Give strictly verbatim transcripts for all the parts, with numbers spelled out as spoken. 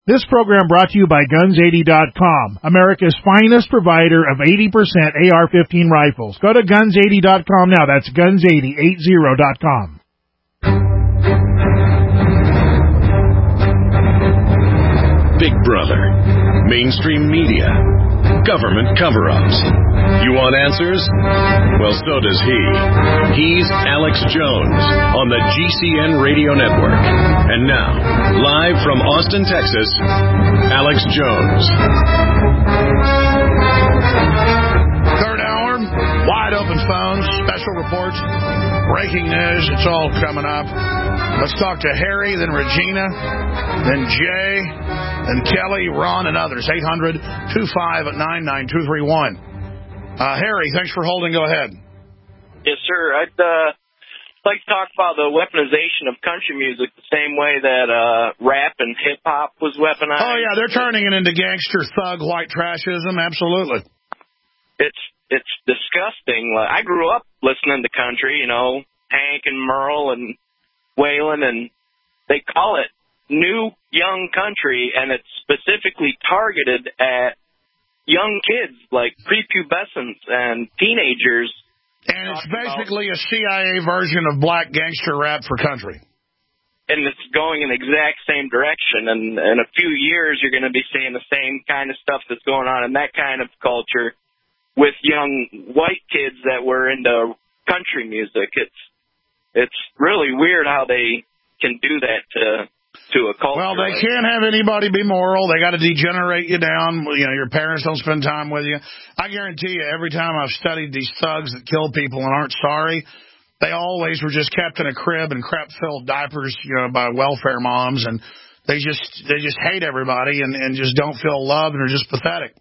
This program brought to you by guns eighty dot com, America's finest provider of eighty percent A R fifteen rifles. Go to guns eighty dot com now. That's guns eighty dot com. Big Brother, mainstream media, government cover-ups. You want answers? Well, so does he. He's Alex Jones on the G C N Radio Network. And now, live from Austin, Texas, Alex Jones. Third hour, wide open phones, special reports, breaking news. It's all coming up. Let's talk to Harry, then Regina, then Jay, then Kelly, Ron, and others. eight hundred, two five nine, nine two three one. Uh, Harry, thanks for holding. Go ahead. Yes, sir. I'd uh, like to talk about the weaponization of country music the same way that uh, rap and hip-hop was weaponized. Oh, yeah, they're turning it into gangster, thug, white trashism. Absolutely. It's it's disgusting. I grew up listening to country, you know, Hank and Merle and Waylon, and they call it new young country, and it's specifically targeted at young kids, like prepubescents and teenagers. And it's basically a C I A version of black gangster rap for country. And it's going in the exact same direction. And in a few years, you're going to be seeing the same kind of stuff that's going on in that kind of culture with young white kids that were into country music. It's it's really weird how they can do that to to a culture. Well, they like can't have anybody be moral. They got to degenerate you down. You know, your parents don't spend time with you. I guarantee you, every time I've studied these thugs that kill people and aren't sorry, they always were just kept in a crib and crap-filled diapers, you know, by welfare moms, and they just they just hate everybody and, and just don't feel loved and are just pathetic.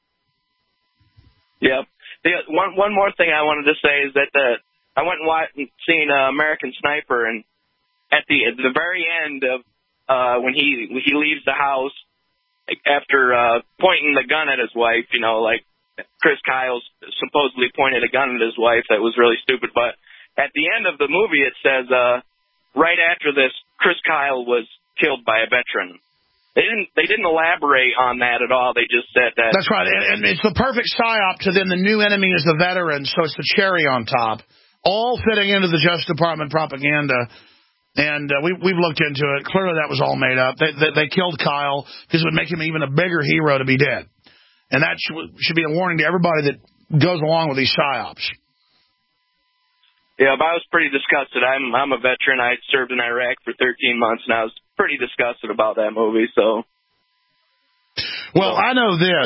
Yep. The, one one more thing I wanted to say is that the, I went and watched, seen uh, American Sniper, and at the at the very end of uh, when he when he leaves the house after uh, pointing the gun at his wife, you know, like Chris Kyle supposedly pointed a gun at his wife. That was really stupid. But at the end of the movie, it says uh, right after this, Chris Kyle was killed by a veteran. They didn't. They didn't elaborate on that at all. They just said that. That's right, and, and it's the perfect psyop to then the new enemy is the veteran, so it's the cherry on top, all fitting into the Justice Department propaganda. And uh, we, we've looked into it. Clearly, that was all made up. They, they, they killed Kyle because it would make him even a bigger hero to be dead, and that should, should be a warning to everybody that goes along with these psyops. Yeah, but I was pretty disgusted. I'm I'm a veteran. I served in Iraq for thirteen months, and I was pretty disgusted about that movie. So, well, I know this.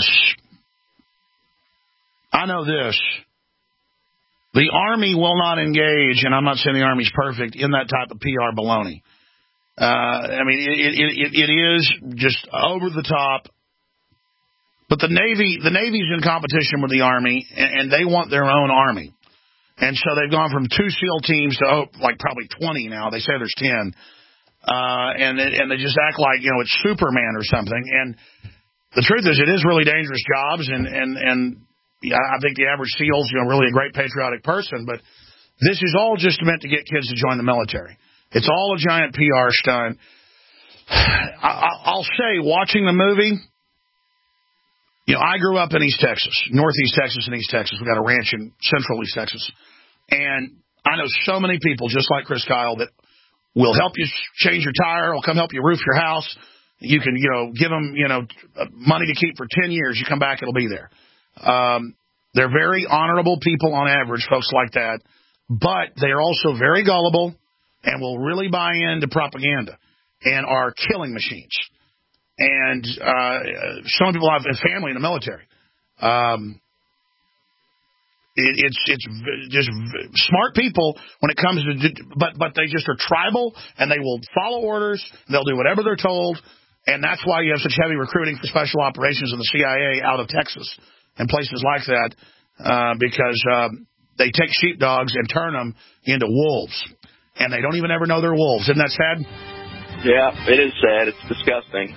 I know this. The Army will not engage, and I'm not saying the Army's perfect, in that type of P R baloney. Uh, I mean, it, it, it, it is just over the top. But the Navy, the Navy's in competition with the Army, and, and they want their own Army. And so they've gone from two SEAL teams to, oh, like, probably twenty now. They say there's ten. Uh, and, and they just act like, you know, it's Superman or something. And the truth is, it is really dangerous jobs, and, and, and I think the average SEAL's, you know, really a great patriotic person, but this is all just meant to get kids to join the military. It's all a giant P R stunt. I, I'll say, watching the movie, you know, I grew up in East Texas, Northeast Texas and East Texas. We got a ranch in Central East Texas. And I know so many people, just like Chris Kyle, that will help you change your tire, will come help you roof your house. You can, you know, give them, you know, money to keep for ten years. You come back, it'll be there. Um, they're very honorable people on average, folks like that, but they are also very gullible and will really buy into propaganda and are killing machines. And uh, some people have family in the military. Um, it, it's it's just smart people when it comes to, but but they just are tribal and they will follow orders. They'll do whatever they're told, and that's why you have such heavy recruiting for special operations in the C I A out of Texas and places like that, uh, because um, they take sheepdogs and turn them into wolves, and they don't even ever know they're wolves. Isn't that sad? Yeah, it is sad. It's disgusting.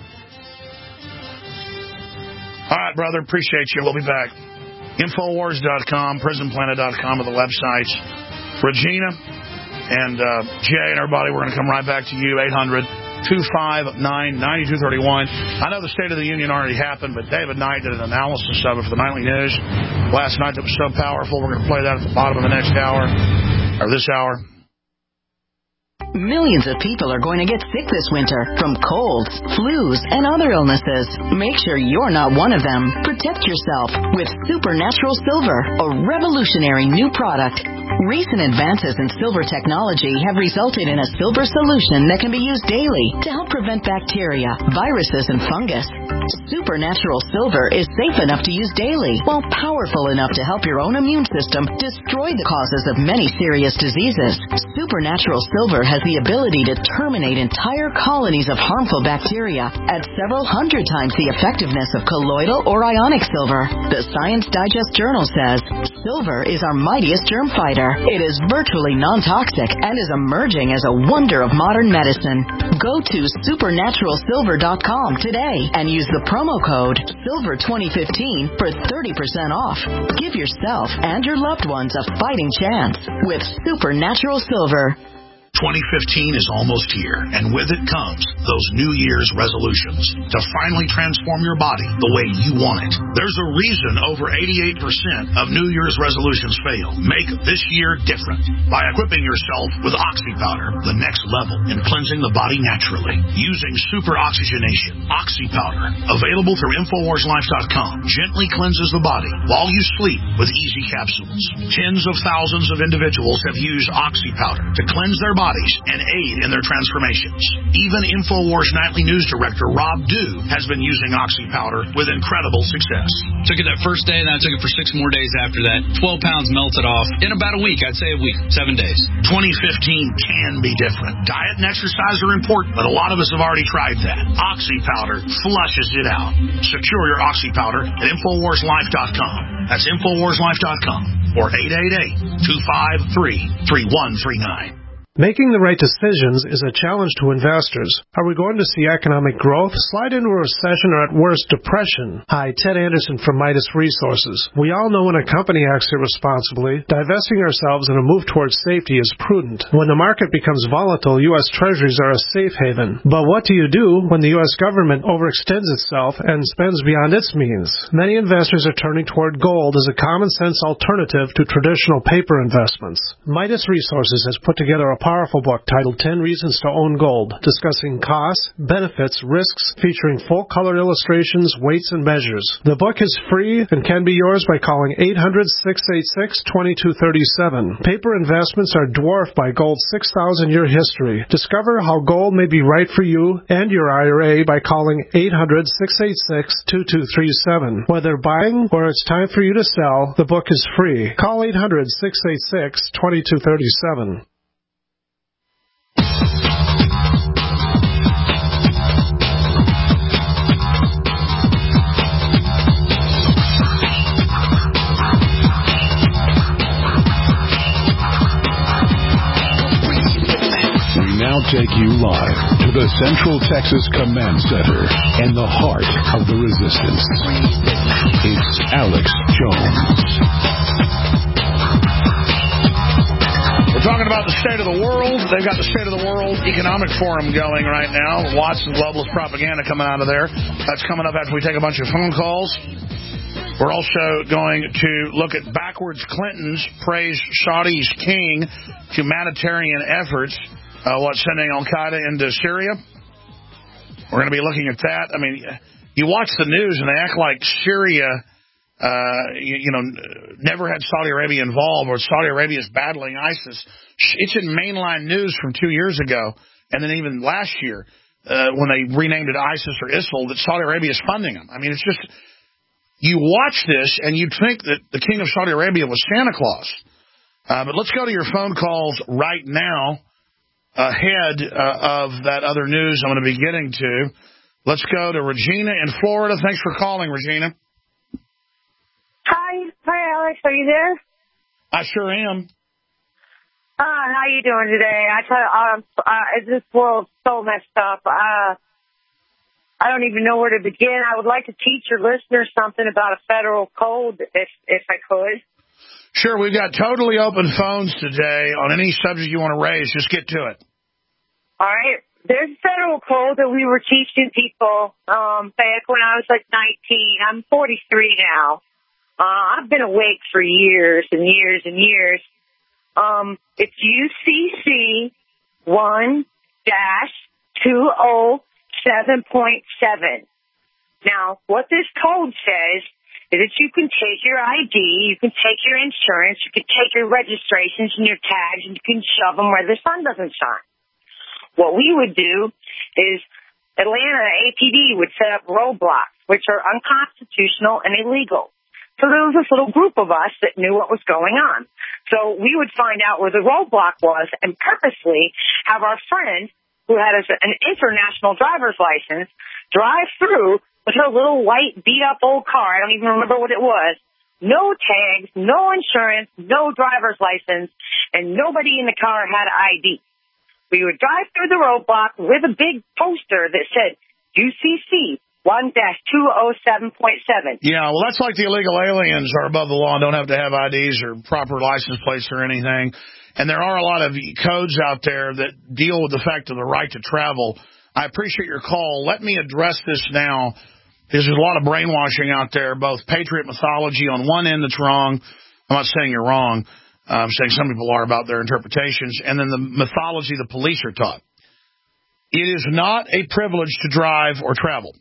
All right, brother. Appreciate you. We'll be back. Infowars dot com, prison planet dot com are the websites. Regina and uh, Jay and everybody, we're going to come right back to you. eight hundred, two five nine, nine two three one. I know the State of the Union already happened, but David Knight did an analysis of it for the Nightly News last night that was so powerful. We're going to play that at the bottom of the next hour, or this hour. Millions of people are going to get sick this winter from colds, flus, and other illnesses. Make sure you're not one of them. Protect yourself with Supernatural Silver, a revolutionary new product. Recent advances in silver technology have resulted in a silver solution that can be used daily to help prevent bacteria, viruses, and fungus. Supernatural Silver is safe enough to use daily while powerful enough to help your own immune system destroy the causes of many serious diseases. Supernatural Silver has the ability to terminate entire colonies of harmful bacteria at several hundred times the effectiveness of colloidal or ionic silver. The Science Digest Journal says silver is our mightiest germ fighter. It is virtually non-toxic and is emerging as a wonder of modern medicine. Go to supernatural silver dot com today and use the promo code silver twenty fifteen for thirty percent off. Give yourself and your loved ones a fighting chance with Supernatural Silver. twenty fifteen is almost here, and with it comes those New Year's resolutions to finally transform your body the way you want it. There's a reason over eighty-eight percent of New Year's resolutions fail. Make this year different by equipping yourself with Oxy Powder, the next level in cleansing the body naturally. Using super oxygenation, Oxy Powder, available through Infowars Life dot com, gently cleanses the body while you sleep with easy capsules. Tens of thousands of individuals have used Oxy Powder to cleanse their bodies and aid in their transformations. Even Infowars Nightly News Director Rob Dew has been using Oxy Powder with incredible success. Took it that first day, and I took it for six more days after that. twelve pounds melted off in about a week. I'd say a week, seven days. twenty fifteen can be different. Diet and exercise are important, but a lot of us have already tried that. Oxy Powder flushes it out. Secure your Oxy Powder at Infowars Life dot com. That's Infowars Life dot com or eight eight eight, two five three, three one three nine. Making the right decisions is a challenge to investors. Are we going to see economic growth, slide into a recession, or at worst, depression? Hi, Ted Anderson from Midas Resources. We all know when a company acts irresponsibly, divesting ourselves in a move towards safety is prudent. When the market becomes volatile, U S Treasuries are a safe haven. But what do you do when the U S government overextends itself and spends beyond its means? Many investors are turning toward gold as a common-sense alternative to traditional paper investments. Midas Resources has put together a powerful book titled ten Reasons to Own Gold, discussing costs, benefits, risks, featuring full-color illustrations, weights, and measures. The book is free and can be yours by calling eight hundred, six eight six, two two three seven. Paper investments are dwarfed by gold's six thousand year history. Discover how gold may be right for you and your I R A by calling eight hundred, six eight six, two two three seven. Whether buying or it's time for you to sell, the book is free. Call eight hundred, six eight six, two two three seven. Take you live to the Central Texas Command Center and the heart of the resistance. It's Alex Jones. We're talking about the state of the world. They've got the State of the World Economic Forum going right now. Lots of globalist propaganda coming out of there. That's coming up after we take a bunch of phone calls. We're also going to look at backwards Clintons praise Saudi's king humanitarian efforts. Uh, what, sending Al-Qaeda into Syria? We're going to be looking at that. I mean, you watch the news and they act like Syria, uh, you, you know, never had Saudi Arabia involved, or Saudi Arabia is battling ISIS. It's in mainline news from two years ago, and then even last year uh, when they renamed it ISIS or I S I L, that Saudi Arabia is funding them. I mean, it's just, you watch this and you'd think that the king of Saudi Arabia was Santa Claus. Uh, but let's go to your phone calls right now. Ahead uh, of that other news I'm going to be getting to. Let's go to Regina in Florida. Thanks for calling, Regina. Hi. Hi, Alex. Are you there? I sure am. Uh, how you doing today? I tell you, um, uh, this world's so messed up. Uh, I don't even know where to begin. I would like to teach your listeners something about a federal code, if if I could. Sure, we've got totally open phones today on any subject you want to raise. Just get to it. All right. there's a federal code that we were teaching people um, back when I was like nineteen. I'm forty-three now. Uh, I've been awake for years and years and years. Um, it's U C C one dash two oh seven point seven. Now, what this code says is that you can take your I D, you can take your insurance, you can take your registrations and your tags, and you can shove them where the sun doesn't shine. What we would do is Atlanta A P D would set up roadblocks, which are unconstitutional and illegal. So there was this little group of us that knew what was going on. So we would find out where the roadblock was and purposely have our friend, who had an international driver's license, drive through with her little white beat-up old car. I don't even remember what it was. No tags, no insurance, no driver's license, and nobody in the car had I D. We would drive through the roadblock with a big poster that said U C C one dash two oh seven point seven. Yeah, well, that's like the illegal aliens are above the law and don't have to have I Ds or proper license plates or anything. And there are a lot of codes out there that deal with the fact of the right to travel. I appreciate your call. Let me address this now, because there's a lot of brainwashing out there, both patriot mythology on one end that's wrong. I'm not saying you're wrong. I'm saying some people are about their interpretations. And then the mythology the police are taught. It is not a privilege to drive or travel.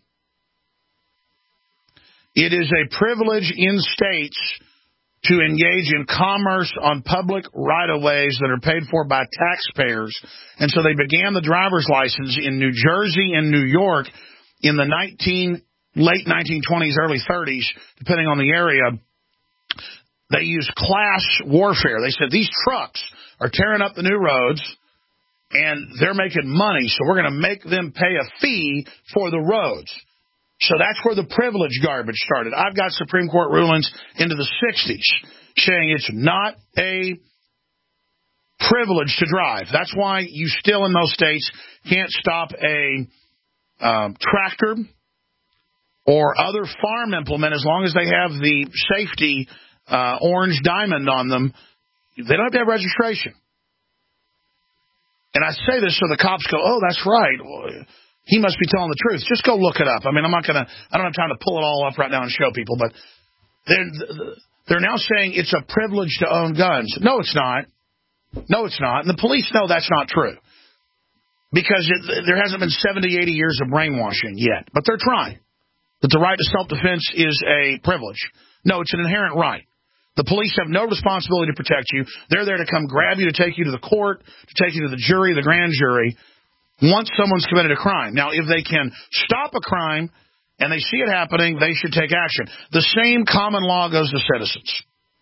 It is a privilege in states to engage in commerce on public right-of-ways that are paid for by taxpayers. And so they began the driver's license in New Jersey and New York in the nineteen, late nineteen twenties, early thirties, depending on the area. They used class warfare. They said, these trucks are tearing up the new roads, and they're making money, so we're going to make them pay a fee for the roads. So that's where the privilege garbage started. I've got Supreme Court rulings into the sixties saying it's not a privilege to drive. That's why you still in those states can't stop a um, tractor or other farm implement as long as they have the safety uh, orange diamond on them. They don't have to have registration. And I say this so the cops go, oh, that's right. Well, he must be telling the truth. Just go look it up. I mean, I'm not going to, I don't have time to pull it all up right now and show people, but they're, they're now saying it's a privilege to own guns. No, it's not. No, it's not. And the police know that's not true because it, there hasn't been seventy, eighty years of brainwashing yet, but they're trying. That the right to self-defense is a privilege. No, it's an inherent right. The police have no responsibility to protect you. They're there to come grab you, to take you to the court, to take you to the jury, the grand jury, once someone's committed a crime. Now, if they can stop a crime and they see it happening, they should take action. The same common law goes to citizens.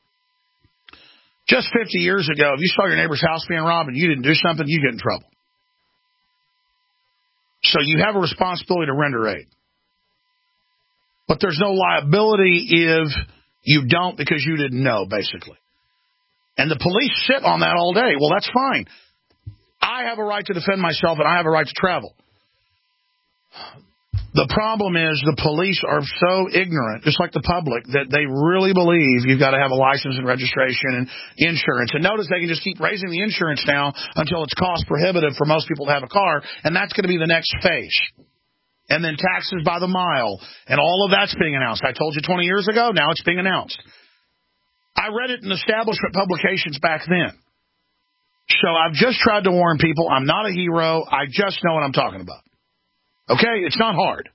Just fifty years ago, if you saw your neighbor's house being robbed and you didn't do something, you get in trouble. So you have a responsibility to render aid. But there's no liability if you don't because you didn't know, basically. And the police sit on that all day. Well, that's fine. I have a right to defend myself, and I have a right to travel. The problem is the police are so ignorant, just like the public, that they really believe you've got to have a license and registration and insurance. And notice they can just keep raising the insurance now until it's cost prohibitive for most people to have a car, and that's going to be the next phase. And then taxes by the mile, and all of that's being announced. I told you twenty years ago, now it's being announced. I read it in establishment publications back then. So I've just tried to warn people. I'm not a hero. I just know what I'm talking about. Okay? It's not hard.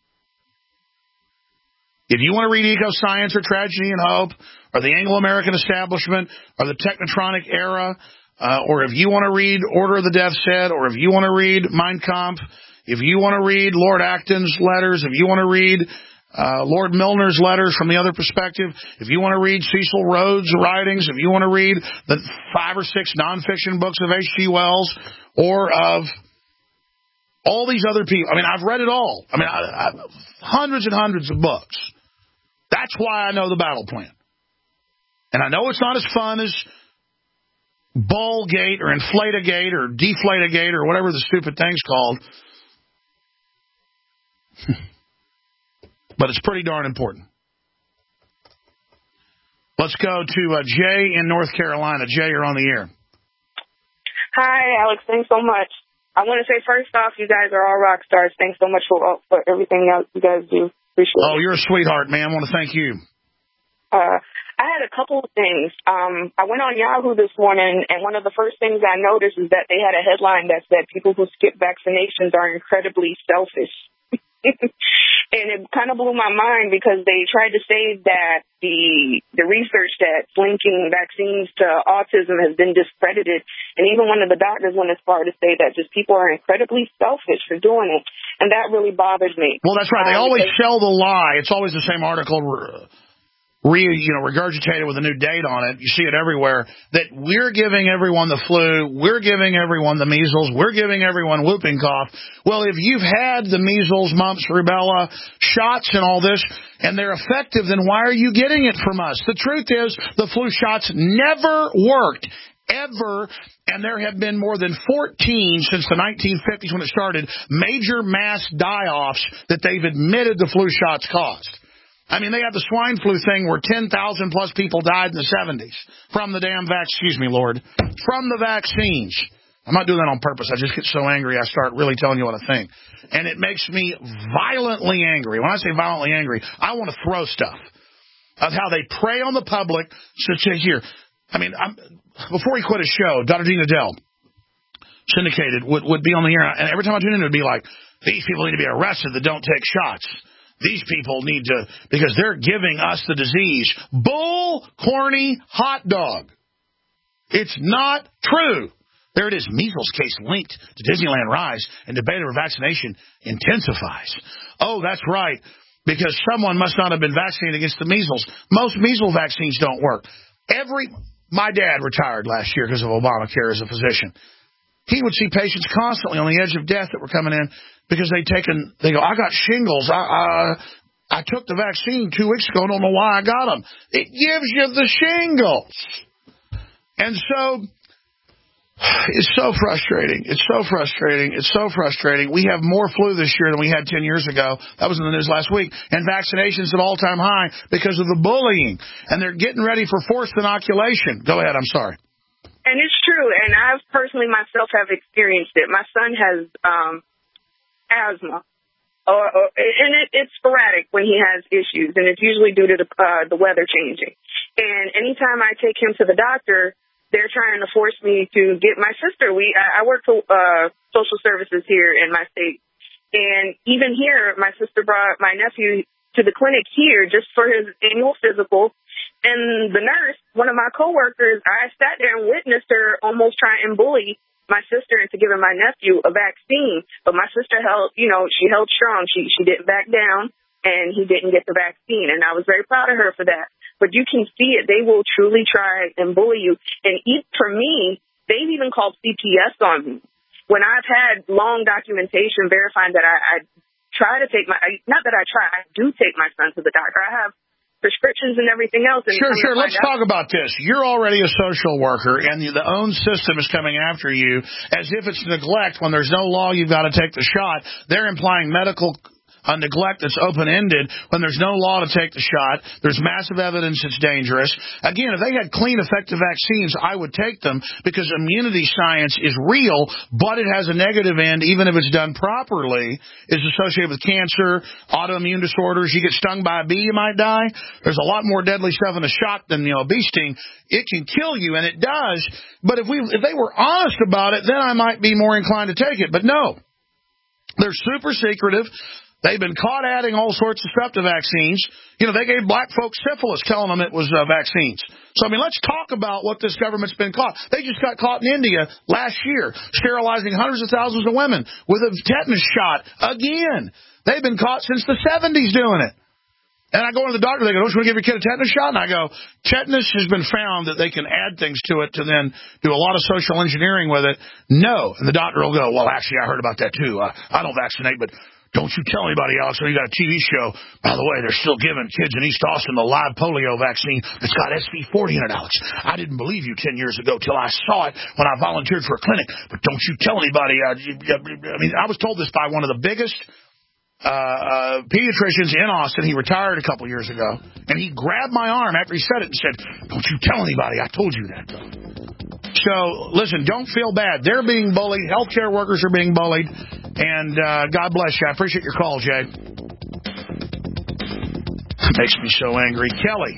If you want to read Eco-Science or Tragedy and Hope or the Anglo-American Establishment or the Technotronic Era, uh, or if you want to read Order of the Death Set, or if you want to read Mein Kampf, if you want to read Lord Acton's letters, if you want to read Uh, Lord Milner's letters from the other perspective, if you want to read Cecil Rhodes' writings, if you want to read the five or six nonfiction books of H G Wells or of all these other people, I mean, I've read it all. I mean, I, I, hundreds and hundreds of books. That's why I know the battle plan. And I know it's not as fun as Bullgate or Inflategate or Deflategate or whatever the stupid thing's called. But it's pretty darn important. Let's go to uh, Jay in North Carolina. Jay, you're on the air. Hi, Alex. Thanks so much. I want to say, first off, you guys are all rock stars. Thanks so much for, for everything else you guys do. Appreciate oh, it. You're a sweetheart, man. I want to thank you. Uh, I had a couple of things. Um, I went on Yahoo this morning, and one of the first things I noticed is that they had a headline that said people who skip vaccinations are incredibly selfish. And it kind of blew my mind because they tried to say that the the research that's linking vaccines to autism has been discredited. And even one of the doctors went as far to say that just people are incredibly selfish for doing it. And that really bothers me. Well, that's right. They um, always sell the lie. It's always the same article. Re, you know, regurgitated with a new date on it. You see it everywhere. That we're giving everyone the flu, we're giving everyone the measles, we're giving everyone whooping cough. Well, if you've had the measles, mumps, rubella shots and all this, and they're effective, then why are you getting it from us? The truth is, the flu shots never worked. Ever, and there have been more than fourteen since the nineteen fifties when it started, major mass die-offs that they've admitted the flu shots caused. I mean, they had the swine flu thing where ten thousand plus people died in the seventies from the damn vac. Excuse me, Lord. From the vaccines. I'm not doing that on purpose. I just get so angry I start really telling you what I think. And it makes me violently angry. When I say violently angry, I want to throw stuff of how they prey on the public. So here, I mean, I'm, before he quit his show, Doctor Dean Adele, syndicated, would, would be on the air. And every time I tune in, it would be like, these people need to be arrested that don't take shots. These people need to, because they're giving us the disease. Bull, corny, hot dog. It's not true. There it is. Measles case linked to Disneyland rise and debate over vaccination intensifies. Oh, that's right. Because someone must not have been vaccinated against the measles. Most measles vaccines don't work. Every, my dad retired last year because of Obamacare as a physician. He would see patients constantly on the edge of death that were coming in because they'd taken, they go, I got shingles. I, I, I took the vaccine two weeks ago. I don't know why I got them. It gives you the shingles. And so it's so frustrating. It's so frustrating. It's so frustrating. We have more flu this year than we had ten years ago. That was in the news last week. And vaccinations at all-time high because of the bullying. And they're getting ready for forced inoculation. Go ahead. I'm sorry. And it's true, and I've personally myself have experienced it. My son has um, asthma, or, or, and it, it's sporadic when he has issues, and it's usually due to the, uh, the weather changing. And anytime I take him to the doctor, they're trying to force me to get my sister. We I, I work for uh, social services here in my state, and even here, my sister brought my nephew to the clinic here just for his annual physical. And the nurse, one of my coworkers, I sat there and witnessed her almost try and bully my sister into giving my nephew a vaccine. But my sister held, you know, she held strong. She she didn't back down, and he didn't get the vaccine. And I was very proud of her for that. But you can see it. They will truly try and bully you. And even for me, they've even called C P S on me. When I've had long documentation verifying that I, I try to take my, not that I try, I do take my son to the doctor. I have prescriptions and everything else. And sure, sure. Let's out. talk about this. You're already a social worker, and the, the own system is coming after you as if it's neglect. When there's no law, you've got to take the shot. They're implying medical a neglect that's open-ended when there's no law to take the shot. There's massive evidence it's dangerous. Again, if they had clean, effective vaccines, I would take them because immunity science is real, but it has a negative end, even if it's done properly. It's associated with cancer, autoimmune disorders. You get stung by a bee, you might die. There's a lot more deadly stuff in a shot than, you know, a bee sting. It can kill you, and it does. But if we, if they were honest about it, then I might be more inclined to take it. But no, they're super secretive. They've been caught adding all sorts of stuff to vaccines. You know, they gave black folks syphilis telling them it was uh, vaccines. So, I mean, let's talk about what this government's been caught. They just got caught in India last year, sterilizing hundreds of thousands of women with a tetanus shot again. They've been caught since the seventies doing it. And I go to the doctor, they go, don't you want to give your kid a tetanus shot? And I go, tetanus has been found that they can add things to it to then do a lot of social engineering with it. No. And the doctor will go, well, actually, I heard about that too. Uh, I don't vaccinate, but don't you tell anybody, Alex, when you got a T V show. By the way, they're still giving kids in East Austin the live polio vaccine that's got S V forty in it, Alex. I didn't believe you ten years ago till I saw it when I volunteered for a clinic. But don't you tell anybody. Uh, I mean, I was told this by one of the biggest uh, uh, pediatricians in Austin. He retired a couple years ago, and he grabbed my arm after he said it and said, don't you tell anybody. I told you that. So, listen, don't feel bad. They're being bullied. Healthcare workers are being bullied. And uh, God bless you. I appreciate your call, Jay. Makes me so angry. Kelly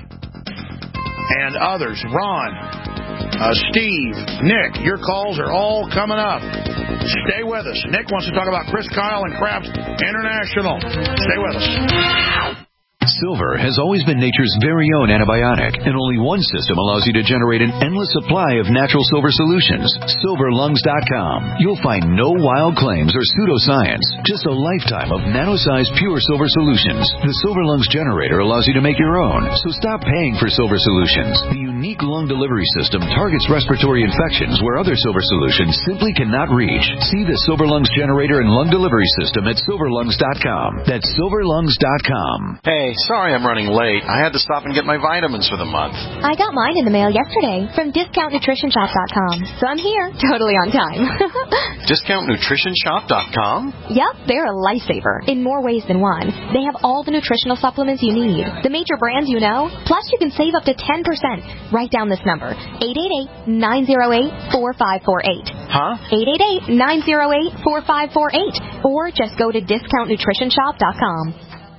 and others, Ron, uh, Steve, Nick, your calls are all coming up. Stay with us. Nick wants to talk about Chris Kyle and Kraft International. Stay with us. Silver has always been nature's very own antibiotic, and only one system allows you to generate an endless supply of natural silver solutions. silver lungs dot com. You'll find no wild claims or pseudoscience, just a lifetime of nano-sized pure silver solutions. The Silver Lungs generator allows you to make your own, so stop paying for silver solutions. The unique lung delivery system targets respiratory infections where other silver solutions simply cannot reach. See the Silver Lungs generator and lung delivery system at silver lungs dot com. That's silver lungs dot com. Hey, sorry I'm running late. I had to stop and get my vitamins for the month. I got mine in the mail yesterday from discount nutrition shop dot com, so I'm here, totally on time. discount nutrition shop dot com? Yep, they're a lifesaver in more ways than one. They have all the nutritional supplements you need, the major brands you know, plus you can save up to ten percent. Write down this number, eight eight eight, nine oh eight, four five four eight. Huh? eight eight eight, nine oh eight, four five four eight. Or just go to discount nutrition shop dot com.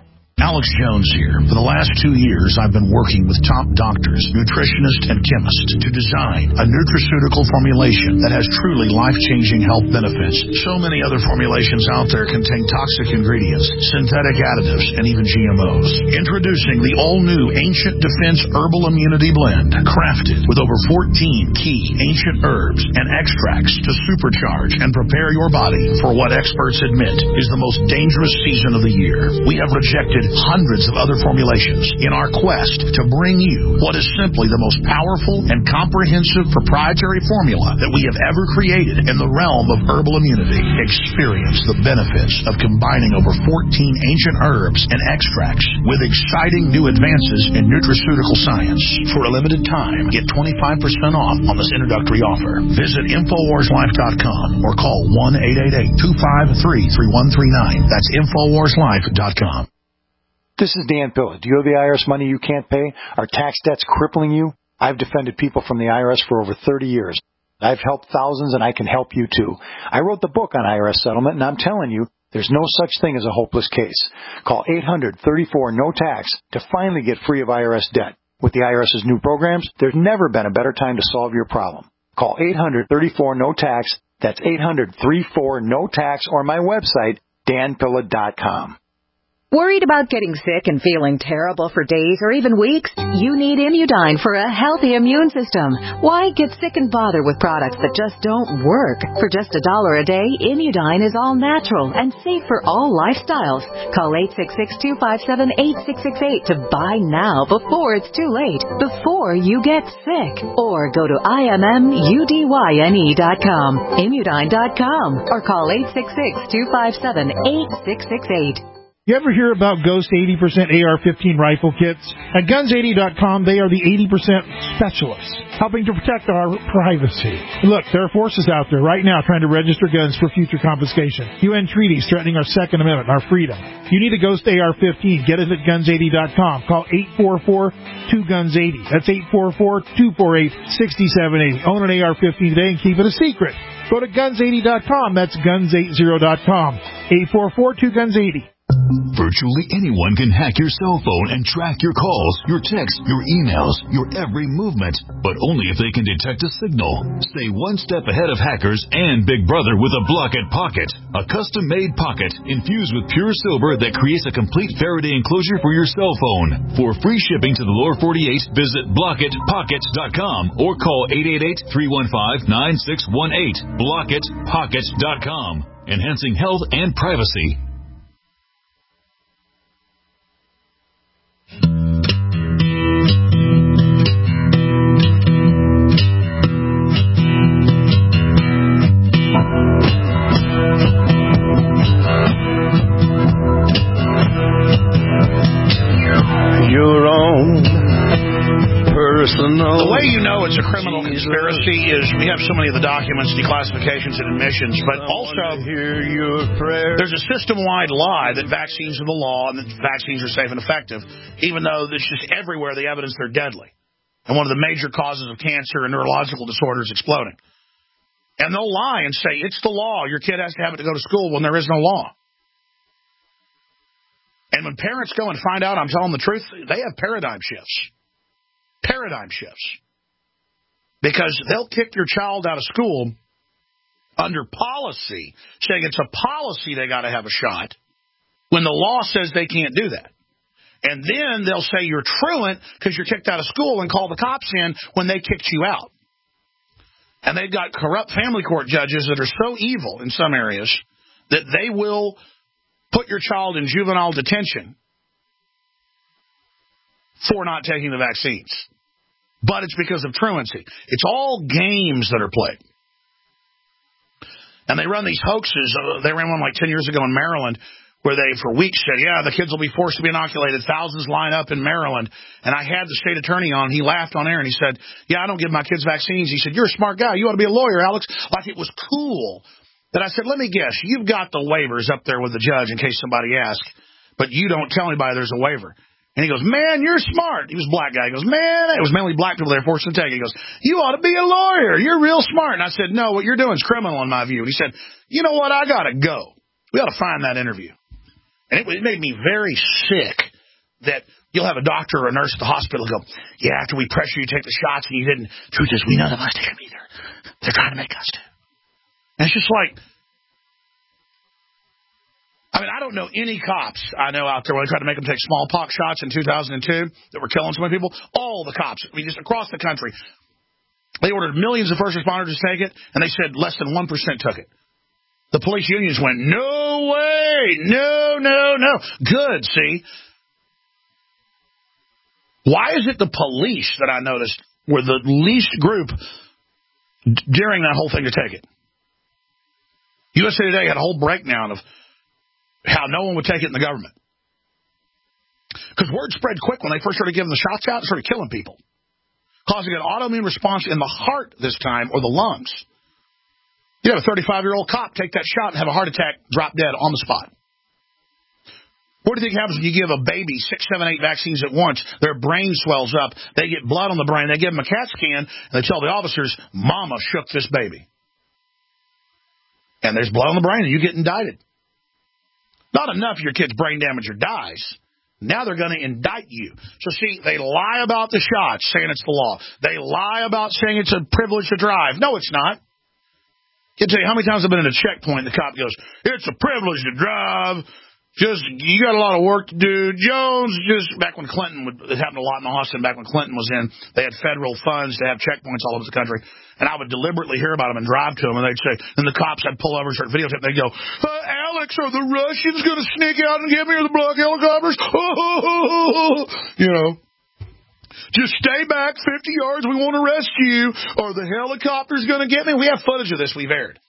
Alex Jones here. For the last two years, I've been working with top doctors, nutritionists, and chemists to design a nutraceutical formulation that has truly life-changing health benefits. So many other formulations out there contain toxic ingredients, synthetic additives, and even G M Os. Introducing the all-new Ancient Defense Herbal Immunity Blend, crafted with over fourteen key ancient herbs and extracts to supercharge and prepare your body for what experts admit is the most dangerous season of the year. We have rejected hundreds of other formulations in our quest to bring you what is simply the most powerful and comprehensive proprietary formula that we have ever created in the realm of herbal immunity. Experience the benefits of combining over fourteen ancient herbs and extracts with exciting new advances in nutraceutical science. For a limited time, get twenty-five percent off on this introductory offer. Visit infowars life dot com or call one eight eight eight, two five three, three one three nine. That's infowars life dot com. This is Dan Pilla. Do you owe the I R S money you can't pay? Are tax debts crippling you? I've defended people from the I R S for over thirty years. I've helped thousands, and I can help you too. I wrote the book on I R S settlement, and I'm telling you, there's no such thing as a hopeless case. Call eight hundred, thirty-four, no tax to finally get free of I R S debt. With the IRS's new programs, there's never been a better time to solve your problem. Call eight hundred, thirty-four, no tax. That's eight hundred, thirty-four, no tax, or my website, dan pilla dot com. Worried about getting sick and feeling terrible for days or even weeks? You need Immudyne for a healthy immune system. Why get sick and bother with products that just don't work? For just a dollar a day, Immudyne is all natural and safe for all lifestyles. Call eight six six, two five seven, eight six six eight to buy now before it's too late, before you get sick. Or go to I M M U D Y N E dot com, Immudyne dot com, or call eight six six, two five seven, eight six six eight. You ever hear about Ghost eighty percent A R fifteen rifle kits? At guns eighty dot com, they are the eighty percent specialists, helping to protect our privacy. Look, there are forces out there right now trying to register guns for future confiscation. U N treaties threatening our Second Amendment, our freedom. You need a Ghost A R fifteen. Get it at guns eighty dot com. Call eight four four, two guns eighty. That's eight four four, two four eight, six seven eight zero. Own an A R fifteen today and keep it a secret. Go to guns eighty dot com. That's guns eighty dot com. eight four four, two guns eighty. Virtually anyone can hack your cell phone and track your calls, your texts, your emails, your every movement, but only if they can detect a signal. Stay one step ahead of hackers and Big Brother with a Blockit Pocket, a custom-made pocket infused with pure silver that creates a complete Faraday enclosure for your cell phone. For free shipping to the lower forty-eight, visit blockit pocket dot com or call eight eight eight, three one five, nine six one eight. blockit pocket dot com, enhancing health and privacy. Your own personal. The way you know it's a criminal conspiracy is we have so many of the documents, declassifications, and admissions, but also hear your prayer. There's a system-wide lie that vaccines are the law and that vaccines are safe and effective, even though it's just everywhere the evidence they're deadly. and one of the major causes of cancer and neurological disorders exploding. And they'll lie and say, it's the law. Your kid has to have it to go to school when there is no law. And when parents go and find out I'm telling the truth, they have paradigm shifts. Paradigm shifts. Because they'll kick your child out of school under policy, saying it's a policy they got to have a shot, when the law says they can't do that. And then they'll say you're truant because you're kicked out of school and call the cops in when they kicked you out. And they've got corrupt family court judges that are so evil in some areas that they will put your child in juvenile detention for not taking the vaccines. But it's because of truancy. It's all games that are played. And they run these hoaxes. They ran one like ten years ago in Maryland where they, for weeks, said, yeah, the kids will be forced to be inoculated. Thousands line up in Maryland. And I had the state attorney on. He laughed on air, and he said, yeah, I don't give my kids vaccines. He said, you're a smart guy. You ought to be a lawyer, Alex. Like it was cool. That I said, let me guess. You've got the waivers up there with the judge in case somebody asks, but you don't tell anybody there's a waiver. And he goes, man, you're smart. He was a black guy. He goes, man, it was mainly black people they were forced to take. He goes, you ought to be a lawyer. You're real smart. And I said, no, what you're doing is criminal in my view. And he said, you know what? I got to go. We ought to find that interview. And it, it made me very sick that you'll have a doctor or a nurse at the hospital go, yeah, after we pressure you to take the shots and you didn't. Truth is, we none of us take them either. They're trying to make us do. And it's just like, I mean, I don't know any cops I know out there where they tried to make them take smallpox shots in two thousand two that were killing so many people. All the cops, I mean, just across the country. They ordered millions of first responders to take it, and they said less than one percent took it. The police unions went, no way, no, no, no. Good, see? Why is it the police that I noticed were the least group during that whole thing to take it? U S A Today had a whole breakdown of how no one would take it in the government. Because word spread quick when they first started giving the shots out and started killing people, causing an autoimmune response in the heart this time or the lungs. You have a thirty-five-year-old cop take that shot and have a heart attack, drop dead on the spot. What do you think happens when you give a baby six, seven, eight vaccines at once? Their brain swells up. They get blood on the brain. They give them a CAT scan, and they tell the officers, Mama shook this baby. And there's blood on the brain, and you get indicted. Not enough your kid's brain damage or dies. Now they're going to indict you. So, see, they lie about the shots, saying it's the law. They lie about saying it's a privilege to drive. No, it's not. I can tell you how many times I've been in a checkpoint and the cop goes, it's a privilege to drive. Just, you got a lot of work to do. Jones, just back when Clinton, would, it happened a lot in Austin, back when Clinton was in, they had federal funds to have checkpoints all over the country. And I would deliberately hear about them and drive to them, and they'd say, and the cops, I'd pull over and start videotaping. They'd go, uh, Alex, are the Russians going to sneak out and get me, or the black helicopters? Oh, you know. Just stay back fifty yards. We won't arrest you. Or the helicopter's going to get me. We have footage of this we've aired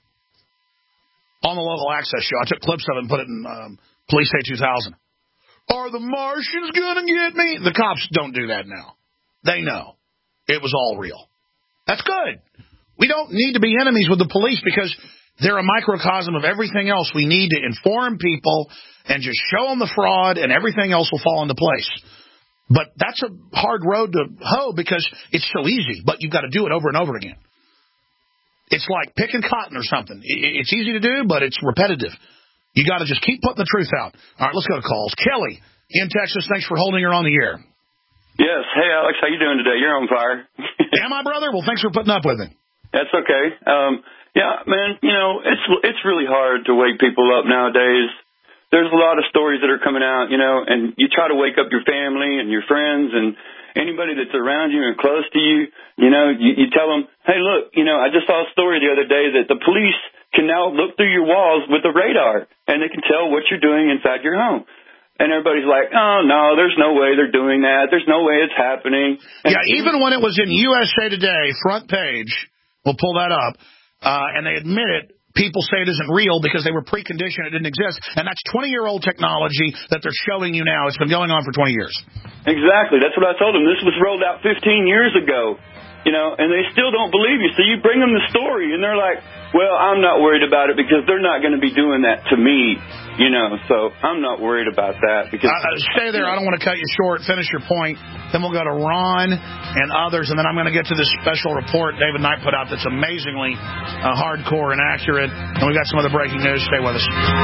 on the local access show. I took clips of it and put it in um, Police Day two thousand. Are the Martians going to get me? The cops don't do that now. They know. It was all real. That's good. We don't need to be enemies with the police because they're a microcosm of everything else. We need to inform people and just show them the fraud, and everything else will fall into place. But that's a hard road to hoe because it's so easy, but you've got to do it over and over again. It's like picking cotton or something. It's easy to do, but it's repetitive. You got to just keep putting the truth out. All right, let's go to calls. Kelly in Texas, thanks for holding her on the air. Yes. Hey, Alex, how you doing today? You're on fire. Am I, brother? Well, thanks for putting up with it. That's okay. Um, yeah, man, you know, it's it's really hard to wake people up nowadays. There's a lot of stories that are coming out, you know, and you try to wake up your family and your friends and anybody that's around you and close to you. You know, you, you tell them, hey, look, you know, I just saw a story the other day that the police can now look through your walls with a radar, and they can tell what you're doing inside your home. And everybody's like, oh, no, there's no way they're doing that. There's no way it's happening. And yeah, even when it was in U S A Today, front page, we'll pull that up, uh, and they admit it, people say it isn't real because they were preconditioned, it didn't exist. And that's twenty-year-old technology that they're showing you now. It's been going on for twenty years. Exactly. That's what I told them. This was rolled out fifteen years ago. you know, and they still don't believe you. So you bring them the story, and they're like, well, I'm not worried about it because they're not going to be doing that to me, you know, so I'm not worried about that. Because uh, Stay there. I don't want to cut you short. Finish your point. Then we'll go to Ron and others, and then I'm going to get to this special report David Knight put out that's amazingly uh, hardcore and accurate. And we've got some other breaking news. Stay with us.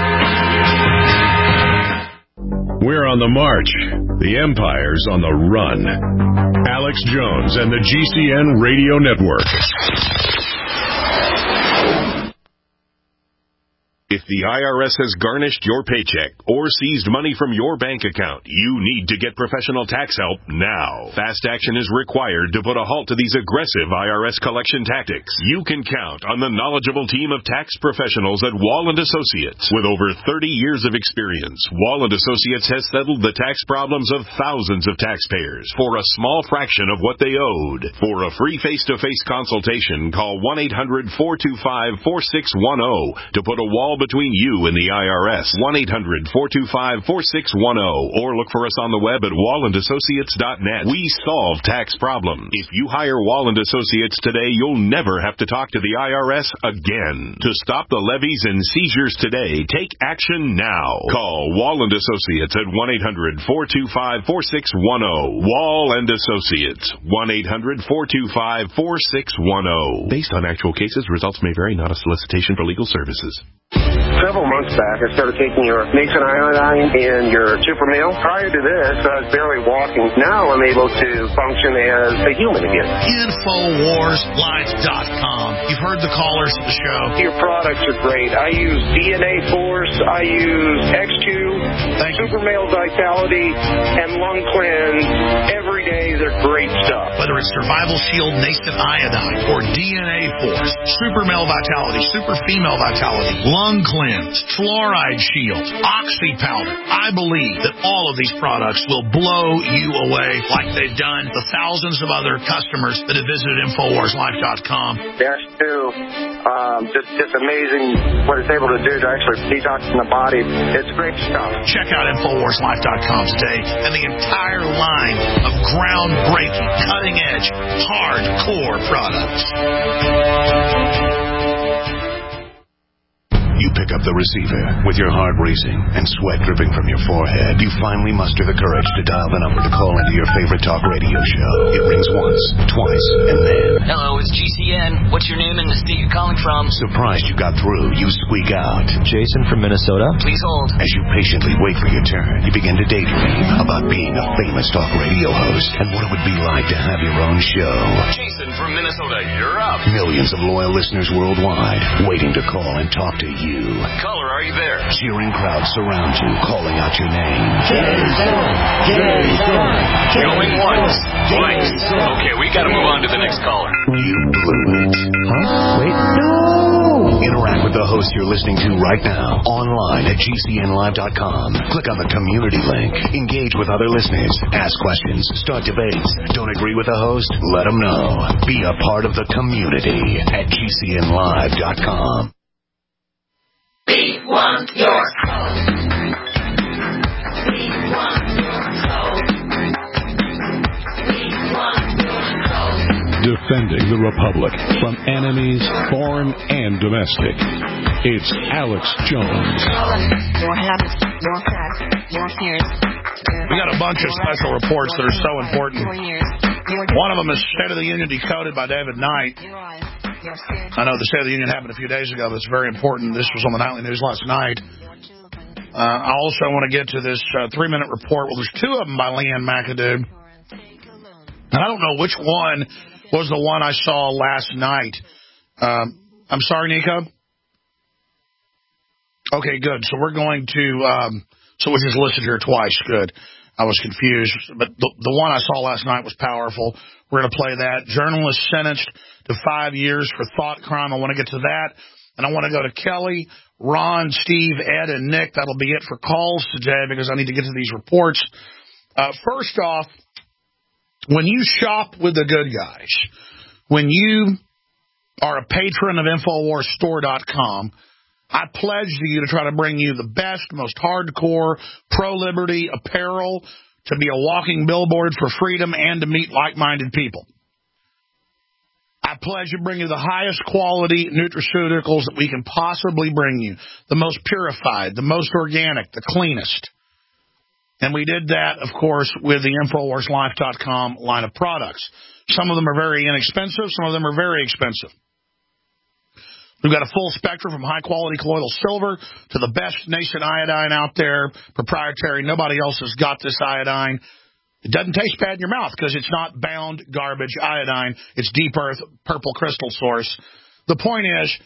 We're on the march. The Empire's on the run. Alex Jones and the G C N Radio Network. If the I R S has garnished your paycheck or seized money from your bank account, you need to get professional tax help now. Fast action is required to put a halt to these aggressive I R S collection tactics. You can count on the knowledgeable team of tax professionals at Wall and Associates. With over thirty years of experience, Wall and Associates has settled the tax problems of thousands of taxpayers for a small fraction of what they owed. For a free face-to-face consultation, call one eight hundred four two five four six one zero to put a wall between you and the I R S. one eight hundred four two five four six one zero or look for us on the web at wall and associates dot net. We solve tax problems. If you hire Wall and Associates today, you'll never have to talk to the I R S again. To stop the levies and seizures today, take action now. Call Wall and Associates at one eight hundred four two five four six one zero. Wall and Associates, one eight hundred four two five four six one zero. Based on actual cases, results may vary, not a solicitation for legal services. Several months back, I started taking your Mason Iodine and your Super Male. Prior to this, I was barely walking. Now I'm able to function as a human again. Infowars Life dot com. You've heard the callers of the show. Your products are great. I use D N A Force. I use X two, Super Male Vitality, and Lung Cleanse. Every day, they're great stuff. Whether it's Survival Shield Nascent Iodine or D N A Force, Super Male Vitality, Super Female Vitality, Lung Cleanse, Fluoride Shield, Oxy Powder. I believe that all of these products will blow you away like they've done the thousands of other customers that have visited Infowars Life dot com. Dash two, um, just, just amazing what it's able to do to actually detox the body. It's great stuff. Check out Infowars Life dot com today and the entire line of groundbreaking, cutting-edge, hardcore products. You pick up the receiver with your heart racing and sweat dripping from your forehead. You finally muster the courage to dial the number to call into your favorite talk radio show. It rings once, twice, and then... Hello, it's G C N. What's your name and the state you're calling from? Surprised you got through, you squeak out. Jason from Minnesota. Please hold. As you patiently wait for your turn, you begin to daydream about being a famous talk radio host and what it would be like to have your own show. Jason from Minnesota, you're up. Millions of loyal listeners worldwide waiting to call and talk to you. Caller, are you there? Cheering crowds surround you, calling out your name. Jason! Jason! Going once, twice. Okay, we gotta move on to the next caller. You blew it. Huh? Wait, no! Interact with the host you're listening to right now, online at G C N live dot com. Click on the community link. Engage with other listeners. Ask questions. Start debates. Don't agree with the host? Let them know. Be a part of the community at G C N live dot com. We want your soul. We want your soul. We want your soul. Defending the Republic from enemies, foreign and domestic. It's Alex Jones. More habits, more facts, more fears. We got a bunch of special reports that are so important. One of them is State of the Union Decoded by David Knight. I know the State of the Union happened a few days ago, but it's very important. This was on the nightly news last night. Uh, I also want to get to this uh, three-minute report. Well, there's two of them by Leanne McAdoo. And I don't know which one was the one I saw last night. Um, I'm sorry, Nico? Okay, good. So we're going to... Um, so we just listed here twice. Good. I was confused. But the, the one I saw last night was powerful. We're going to play that. Journalist sentenced to five years for thought crime. I want to get to that. And I want to go to Kelly, Ron, Steve, Ed, and Nick. That'll be it for calls today because I need to get to these reports. Uh, first off, when you shop with the good guys, when you are a patron of Infowars Store dot com, I pledge to you to try to bring you the best, most hardcore, pro-liberty apparel, to be a walking billboard for freedom, and to meet like-minded people. I pledge to bring you the highest quality nutraceuticals that we can possibly bring you, the most purified, the most organic, the cleanest. And we did that, of course, with the Infowars Life dot com line of products. Some of them are very inexpensive. Some of them are very expensive. We've got a full spectrum from high-quality colloidal silver to the best nascent iodine out there, proprietary. Nobody else has got this iodine. It doesn't taste bad in your mouth because it's not bound garbage iodine. It's deep earth, purple crystal source. The point is,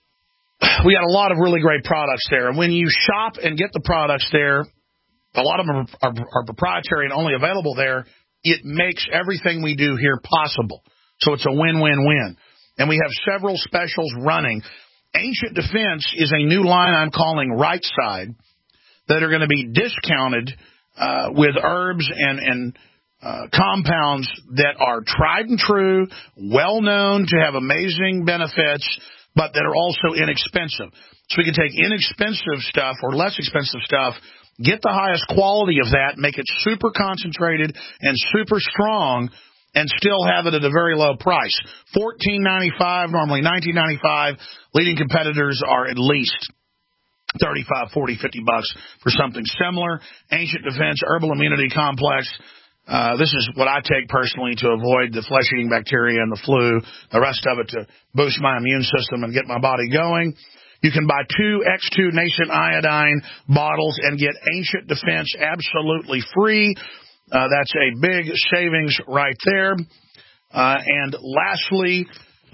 we got a lot of really great products there. And when you shop and get the products there, a lot of them are, are, are proprietary and only available there. It makes everything we do here possible. So it's a win-win-win. And we have several specials running. Ancient Defense is a new line I'm calling Right Side that are going to be discounted uh, with herbs and, and uh, compounds that are tried and true, well-known to have amazing benefits, but that are also inexpensive. So we can take inexpensive stuff or less expensive stuff, get the highest quality of that, make it super concentrated and super strong, and still have it at a very low price. fourteen ninety-five, normally nineteen ninety-five. Leading competitors are at least thirty-five, forty, fifty bucks for something similar. Ancient Defense Herbal Immunity Complex. Uh, this is what I take personally to avoid the flesh-eating bacteria and the flu. The rest of it to boost my immune system and get my body going. You can buy two X two Nascent Iodine bottles and get Ancient Defense absolutely free. Uh, that's a big savings right there. Uh, and lastly,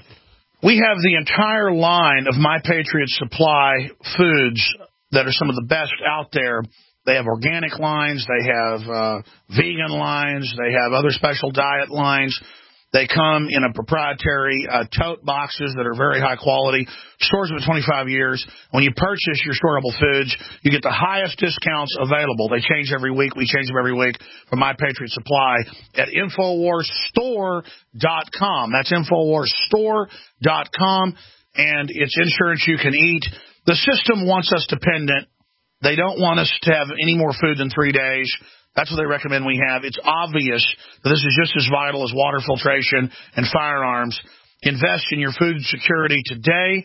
we have the entire line of My Patriot Supply foods that are some of the best out there. They have organic lines. They have uh, vegan lines. They have other special diet lines. They come in a proprietary uh, tote boxes that are very high quality. Stores them for twenty-five years. When you purchase your storable foods, you get the highest discounts available. They change every week. We change them every week from My Patriot Supply at Infowars Store dot com. That's Infowars Store dot com, and it's insurance you can eat. The system wants us dependent. They don't want us to have any more food than three days. That's what they recommend we have. It's obvious that this is just as vital as water filtration and firearms. Invest in your food security today.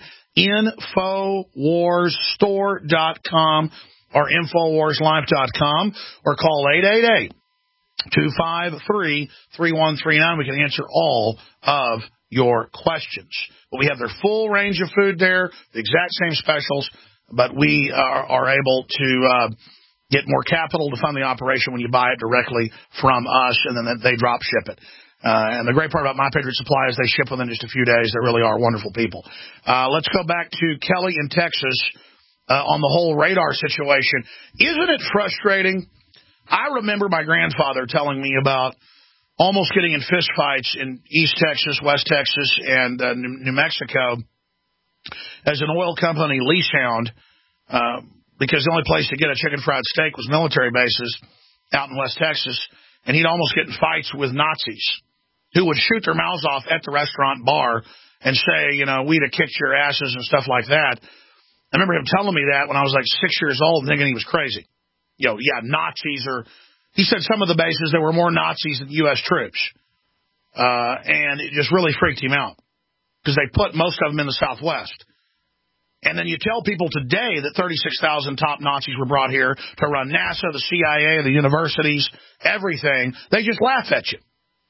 Infowars Store dot com or Infowars Life dot com or call eight eight eight, two five three, three one three nine. We can answer all of your questions. But we have their full range of food there, the exact same specials, but we are, are able to uh, get more capital to fund the operation when you buy it directly from us, and then they drop ship it. Uh, and the great part about My Patriot Supply is they ship within just a few days. They really are wonderful people. Uh, let's go back to Kelly in Texas uh, on the whole radar situation. Isn't it frustrating? I remember my grandfather telling me about almost getting in fist fights in East Texas, West Texas, and uh, New Mexico as an oil company lease hound, uh, because the only place to get a chicken fried steak was military bases out in West Texas, and he'd almost get in fights with Nazis who would shoot their mouths off at the restaurant bar and say, you know, we'd have kicked your asses and stuff like that. I remember him telling me that when I was like six years old and thinking he was crazy. You know, yeah, Nazis are, he said some of the bases, there were more Nazis than U S troops. Uh, and it just really freaked him out because they put most of them in the Southwest. And then you tell people today that thirty-six thousand top Nazis were brought here to run NASA, the C I A, the universities, everything. They just laugh at you.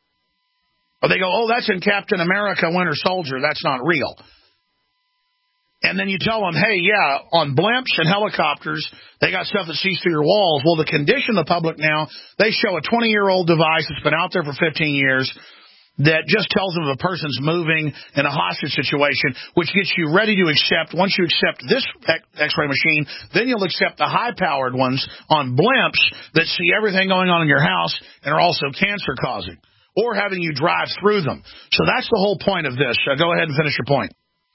Or they go, oh, that's in Captain America, Winter Soldier. That's not real. And then you tell them, hey, yeah, on blimps and helicopters, they got stuff that sees through your walls. Well, to condition the public now, they show a twenty-year-old device that's been out there for fifteen years that just tells them if a person's moving in a hostage situation, which gets you ready to accept. Once you accept this X-ray machine, then you'll accept the high-powered ones on blimps that see everything going on in your house and are also cancer-causing, or having you drive through them. So that's the whole point of this. Uh, go ahead and finish your point.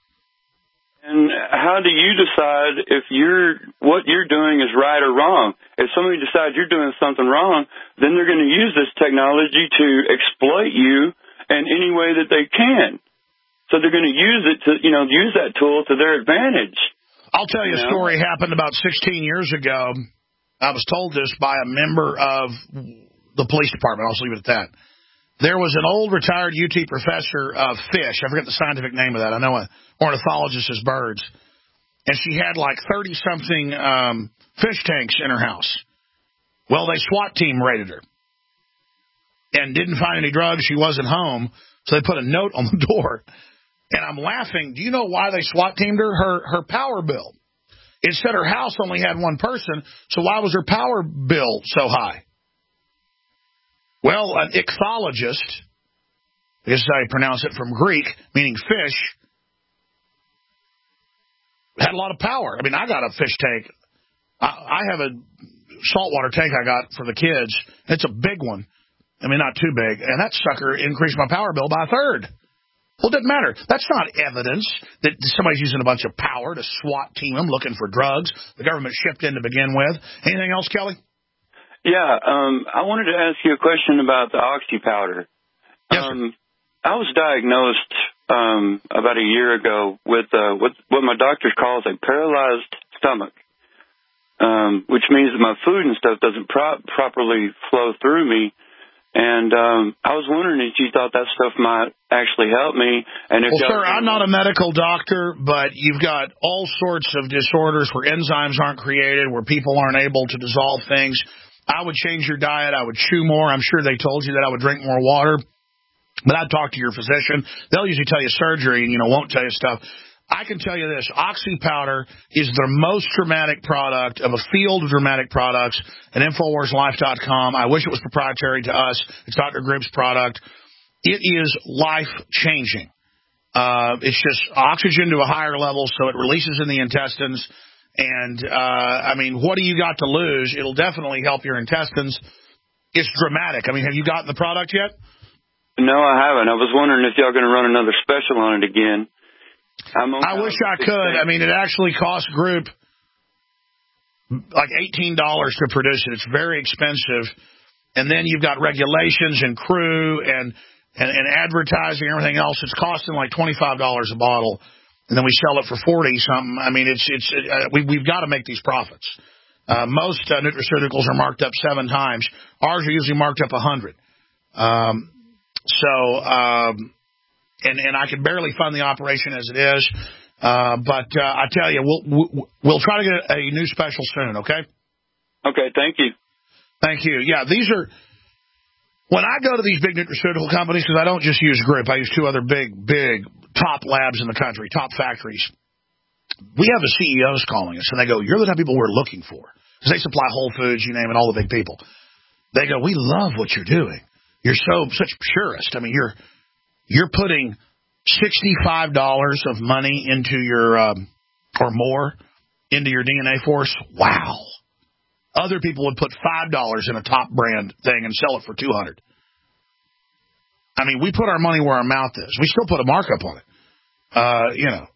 And how do you decide if you're what you're doing is right or wrong? If somebody decides you're doing something wrong, then they're going to use this technology to exploit you in any way that they can. So they're going to use it to, you know, use that tool to their advantage. I'll tell you, you a know? story happened about sixteen years ago. I was told this by a member of the police department. I'll just leave it at that. There was an old retired U T professor of fish. I forget the scientific name of that. I know an ornithologist is birds. And she had like thirty-something um, fish tanks in her house. Well, they SWAT team raided her and didn't find any drugs. She wasn't home, so they put a note on the door. And I'm laughing. Do you know why they SWAT teamed her? Her her power bill. It said her house only had one person, so why was her power bill so high? Well, an ichthyologist, this is how you pronounce it from Greek, meaning fish, had a lot of power. I mean, I got a fish tank. I, I have a saltwater tank I got for the kids. It's a big one. I mean, not too big. And that sucker increased my power bill by a third. Well, it doesn't matter. That's not evidence that somebody's using a bunch of power to SWAT team them looking for drugs the government shipped in to begin with. Anything else, Kelly? Yeah, um, I wanted to ask you a question about the oxy powder. Yes, um, I was diagnosed um, about a year ago with uh, what, what my doctor calls a paralyzed stomach, um, which means that my food and stuff doesn't pro- properly flow through me. And um, I was wondering if you thought that stuff might actually help me. And if well, sir, I'm not a medical doctor, but you've got all sorts of disorders where enzymes aren't created, where people aren't able to dissolve things. I would change your diet. I would chew more. I'm sure they told you that I would drink more water. But I'd talk to your physician. They'll usually tell you surgery and, you know, won't tell you stuff. I can tell you this. Oxy powder is the most dramatic product of a field of dramatic products at Infowars Life dot com. I wish it was proprietary to us. It's Doctor Gribb's product. It is life-changing. Uh, it's just oxygen to a higher level, so it releases in the intestines. And, uh, I mean, what do you got to lose? It'll definitely help your intestines. It's dramatic. I mean, have you gotten the product yet? No, I haven't. I was wondering if y'all going to run another special on it again. I'm I wish I could. I mean, it actually costs Group like eighteen dollars to produce it. It's very expensive. And then you've got regulations and crew and, and, and advertising and everything else. It's costing like twenty-five dollars a bottle. And then we sell it for forty something. I mean, it's it's uh, we, we've got to make these profits. Uh, most uh, nutraceuticals are marked up seven times. Ours are usually marked up a hundred. Um, so, um, and and I can barely fund the operation as it is. Uh, but uh, I tell you, we'll, we'll we'll try to get a new special soon. Okay. Okay. Thank you. Thank you. Yeah, these are. When I go to these big nutraceutical companies, because I don't just use Grip, I use two other big, big top labs in the country, top factories. We have the C E Os calling us, and they go, "You're the type of people we're looking for." Because they supply Whole Foods, you name it, all the big people. They go, "We love what you're doing. You're so such purist. I mean, you're you're putting sixty-five dollars of money into your um, or more into your D N A Force. Wow." Other people would put five dollars in a top brand thing and sell it for two hundred dollars. I mean, we put our money where our mouth is. We still put a markup on it. Uh, you know,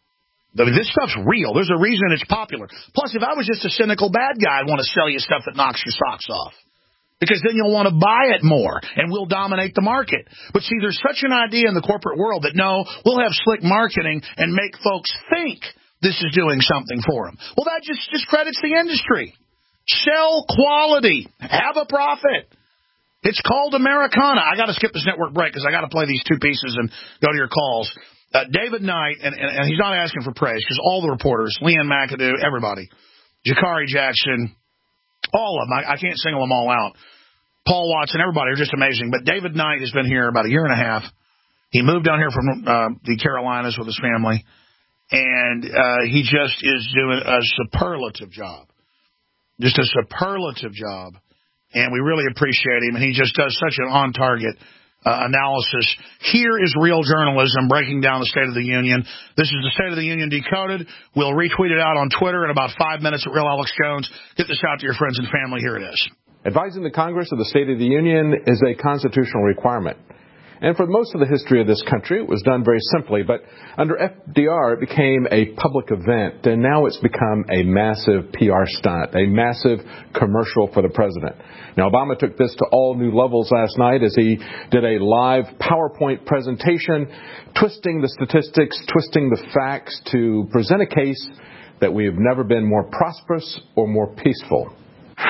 I mean, this stuff's real. There's a reason it's popular. Plus, if I was just a cynical bad guy, I'd want to sell you stuff that knocks your socks off. Because then you'll want to buy it more, and we'll dominate the market. But see, there's such an idea in the corporate world that, no, we'll have slick marketing and make folks think this is doing something for them. Well, that just discredits the industry. Sell quality. Have a profit. It's called Americana. I got to skip this network break because I got to play these two pieces and go to your calls. Uh, David Knight, and, and, and he's not asking for praise because all the reporters, Leanne McAdoo, everybody, Jakari Jackson, all of them, I, I can't single them all out. Paul Watson, everybody are just amazing. But David Knight has been here about a year and a half. He moved down here from uh, the Carolinas with his family, and uh, he just is doing a superlative job. Just a superlative job, and we really appreciate him, and he just does such an on-target uh, analysis. Here is real journalism breaking down the State of the Union. This is the State of the Union Decoded. We'll retweet it out on Twitter in about five minutes at Real Alex Jones. Get this out to your friends and family. Here it is. Advising the Congress of the State of the Union is a constitutional requirement. And for most of the history of this country, it was done very simply. But under F D R, it became a public event, and now it's become a massive P R stunt, a massive commercial for the president. Now, Obama took this to all new levels last night as he did a live PowerPoint presentation, twisting the statistics, twisting the facts to present a case that we have never been more prosperous or more peaceful.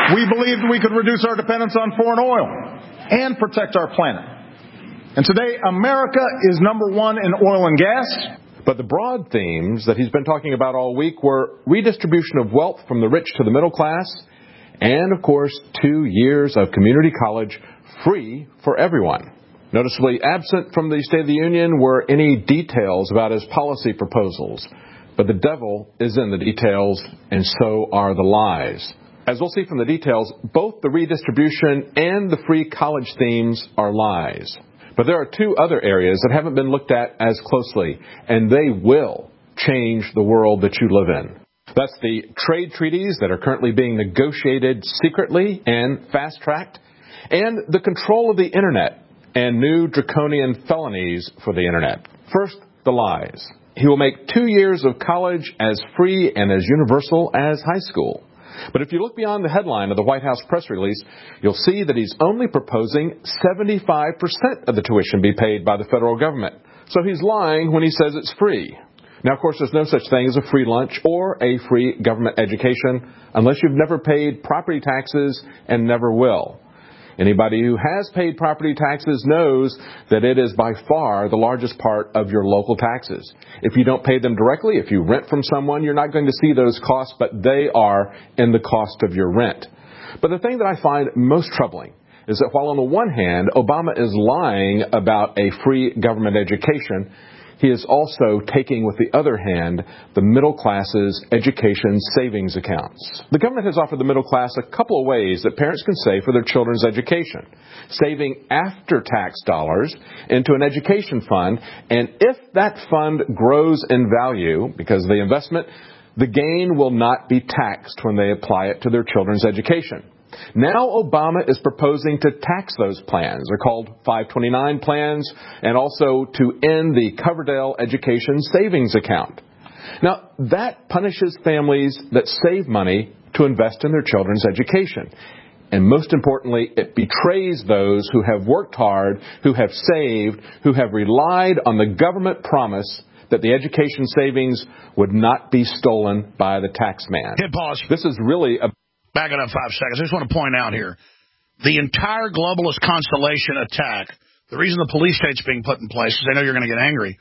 We believed we could reduce our dependence on foreign oil and protect our planet. And today, America is number one in oil and gas. But the broad themes that he's been talking about all week were redistribution of wealth from the rich to the middle class, and, of course, two years of community college free for everyone. Noticeably absent from the State of the Union were any details about his policy proposals. But the devil is in the details, and so are the lies. As we'll see from the details, both the redistribution and the free college themes are lies. But there are two other areas that haven't been looked at as closely, and they will change the world that you live in. That's the trade treaties that are currently being negotiated secretly and fast-tracked, and the control of the Internet and new draconian felonies for the Internet. First, the lies. He will make two years of college as free and as universal as high school. But if you look beyond the headline of the White House press release, you'll see that he's only proposing seventy-five percent of the tuition be paid by the federal government. So he's lying when he says it's free. Now, of course, there's no such thing as a free lunch or a free government education unless you've never paid property taxes and never will. Anybody who has paid property taxes knows that it is by far the largest part of your local taxes. If you don't pay them directly, if you rent from someone, you're not going to see those costs, but they are in the cost of your rent. But the thing that I find most troubling is that while on the one hand, Obama is lying about a free government education, he is also taking with the other hand the middle class's education savings accounts. The government has offered the middle class a couple of ways that parents can save for their children's education. Saving after-tax dollars into an education fund, and if that fund grows in value because of the investment, the gain will not be taxed when they apply it to their children's education. Now Obama is proposing to tax those plans. They're called five twenty-nine plans, and also to end the Coverdell Education Savings Account. Now, that punishes families that save money to invest in their children's education. And most importantly, it betrays those who have worked hard, who have saved, who have relied on the government promise that the education savings would not be stolen by the tax man. Hit pause. This is really a... Back it up five seconds. I just want to point out here, the entire globalist constellation attack, the reason the police state's being put in place, because they know you're going to get angry,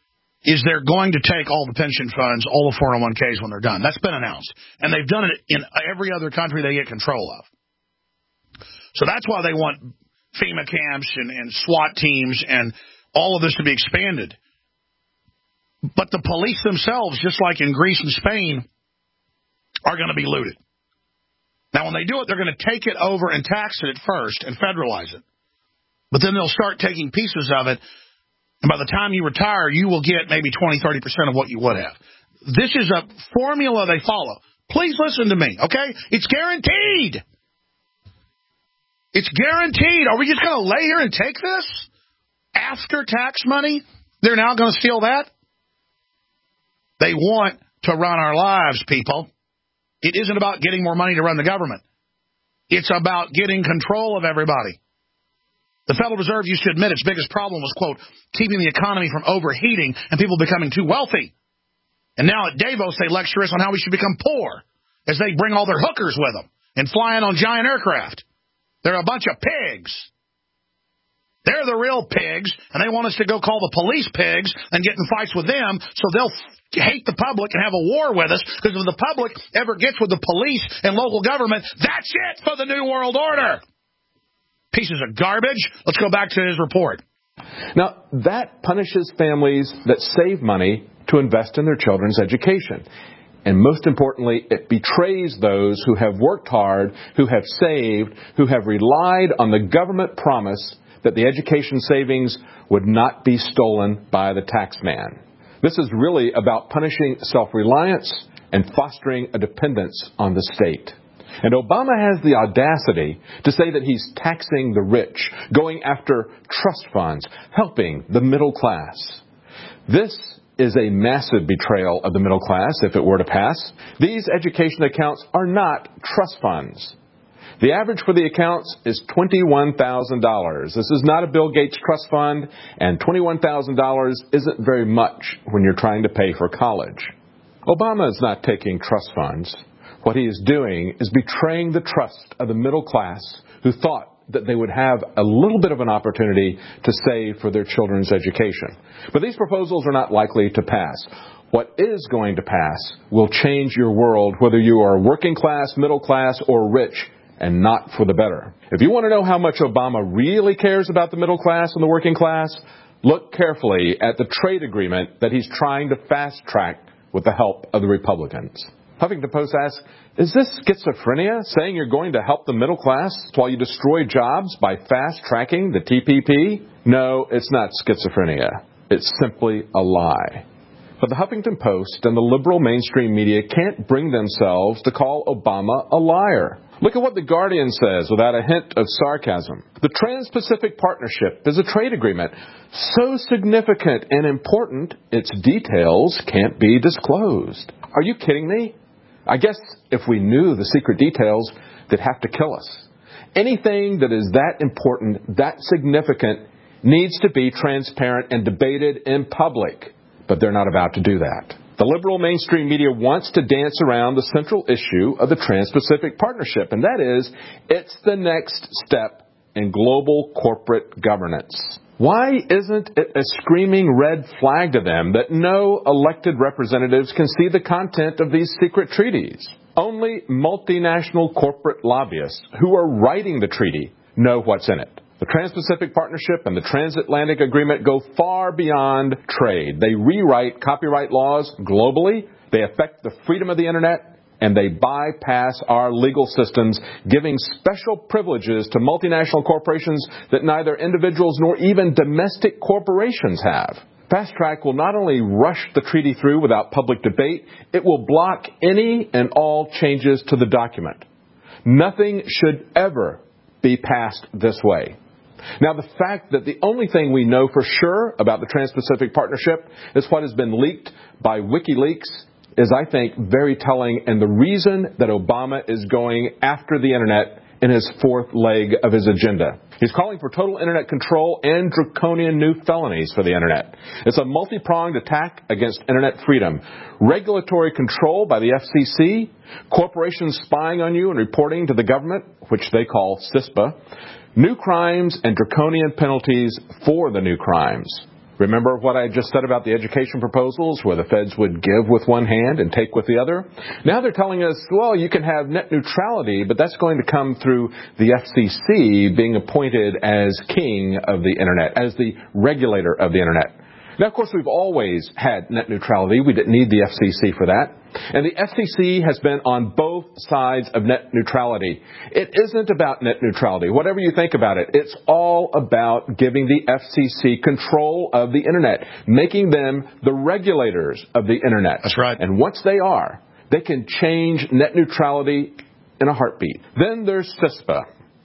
is they're going to take all the pension funds, all the four oh one Ks when they're done. That's been announced. And they've done it in every other country they get control of. So that's why they want FEMA camps and, and SWAT teams and all of this to be expanded. But the police themselves, just like in Greece and Spain, are going to be looted. Now, when they do it, they're going to take it over and tax it at first and federalize it. But then they'll start taking pieces of it, and by the time you retire, you will get maybe twenty, thirty percent of what you would have. This is a formula they follow. Please listen to me, okay? It's guaranteed. It's guaranteed. Are we just going to lay here and take this? After tax money, they're now going to steal that? They want to run our lives, people. It isn't about getting more money to run the government. It's about getting control of everybody. The Federal Reserve used to admit its biggest problem was, quote, keeping the economy from overheating and people becoming too wealthy. And now at Davos, they lecture us on how we should become poor as they bring all their hookers with them and fly in on giant aircraft. They're a bunch of pigs. They're the real pigs, and they want us to go call the police pigs and get in fights with them so they'll hate the public and have a war with us, because if the public ever gets with the police and local government, that's it for the New World Order. Pieces of garbage. Let's go back to his report. Now, that punishes families that save money to invest in their children's education. And most importantly, it betrays those who have worked hard, who have saved, who have relied on the government promise that the education savings would not be stolen by the tax man. This is really about punishing self-reliance and fostering a dependence on the state. And Obama has the audacity to say that he's taxing the rich, going after trust funds, helping the middle class. This is a massive betrayal of the middle class if it were to pass. These education accounts are not trust funds. The average for the accounts is twenty-one thousand dollars. This is not a Bill Gates trust fund, and twenty-one thousand dollars isn't very much when you're trying to pay for college. Obama is not taking trust funds. What he is doing is betraying the trust of the middle class who thought that they would have a little bit of an opportunity to save for their children's education. But these proposals are not likely to pass. What is going to pass will change your world, whether you are working class, middle class, or rich, and not for the better. If you want to know how much Obama really cares about the middle class and the working class, look carefully at the trade agreement that he's trying to fast-track with the help of the Republicans. Huffington Post asks, is this schizophrenia, saying you're going to help the middle class while you destroy jobs by fast-tracking the T P P? No, it's not schizophrenia. It's simply a lie. But the Huffington Post and the liberal mainstream media can't bring themselves to call Obama a liar. Look at what The Guardian says without a hint of sarcasm. The Trans-Pacific Partnership is a trade agreement so significant and important, its details can't be disclosed. Are you kidding me? I guess if we knew the secret details, they'd have to kill us. Anything that is that important, that significant, needs to be transparent and debated in public. But they're not about to do that. The liberal mainstream media wants to dance around the central issue of the Trans-Pacific Partnership, and that is, it's the next step in global corporate governance. Why isn't it a screaming red flag to them that no elected representatives can see the content of these secret treaties? Only multinational corporate lobbyists who are writing the treaty know what's in it. The Trans-Pacific Partnership and the Transatlantic Agreement go far beyond trade. They rewrite copyright laws globally, they affect the freedom of the Internet, and they bypass our legal systems, giving special privileges to multinational corporations that neither individuals nor even domestic corporations have. Fast Track will not only rush the treaty through without public debate, it will block any and all changes to the document. Nothing should ever be passed this way. Now, the fact that the only thing we know for sure about the Trans-Pacific Partnership is what has been leaked by WikiLeaks is, I think, very telling, and the reason that Obama is going after the Internet in his fourth leg of his agenda. He's calling for total Internet control and draconian new felonies for the Internet. It's a multi-pronged attack against Internet freedom. Regulatory control by the F C C, corporations spying on you and reporting to the government, which they call CISPA, new crimes and draconian penalties for the new crimes. Remember what I just said about the education proposals where the feds would give with one hand and take with the other? Now they're telling us, well, you can have net neutrality, but that's going to come through the F C C being appointed as king of the Internet, as the regulator of the Internet. Now, of course, we've always had net neutrality. We didn't need the F C C for that. And the F C C has been on both sides of net neutrality. It isn't about net neutrality. Whatever you think about it, it's all about giving the F C C control of the Internet, making them the regulators of the Internet. That's right. And once they are, they can change net neutrality in a heartbeat. Then there's CISPA,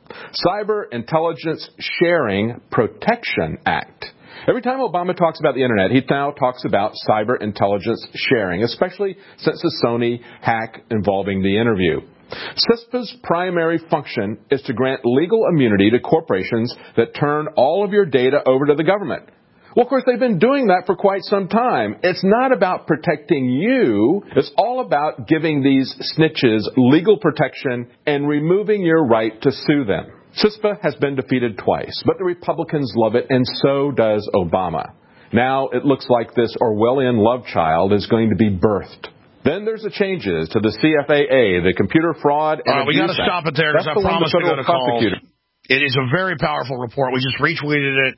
Cyber Intelligence Sharing Protection Act. Every time Obama talks about the Internet, he now talks about cyber intelligence sharing, especially since the Sony hack involving the interview. CISPA's primary function is to grant legal immunity to corporations that turn all of your data over to the government. Well, of course, they've been doing that for quite some time. It's not about protecting you. It's all about giving these snitches legal protection and removing your right to sue them. CISPA has been defeated twice, but the Republicans love it, and so does Obama. Now it looks like this Orwellian love child is going to be birthed. Then there's the changes to the C F A A, the Computer Fraud and All right, we got to stop it there because I promised to go to calls. It is a very powerful report. We just retweeted it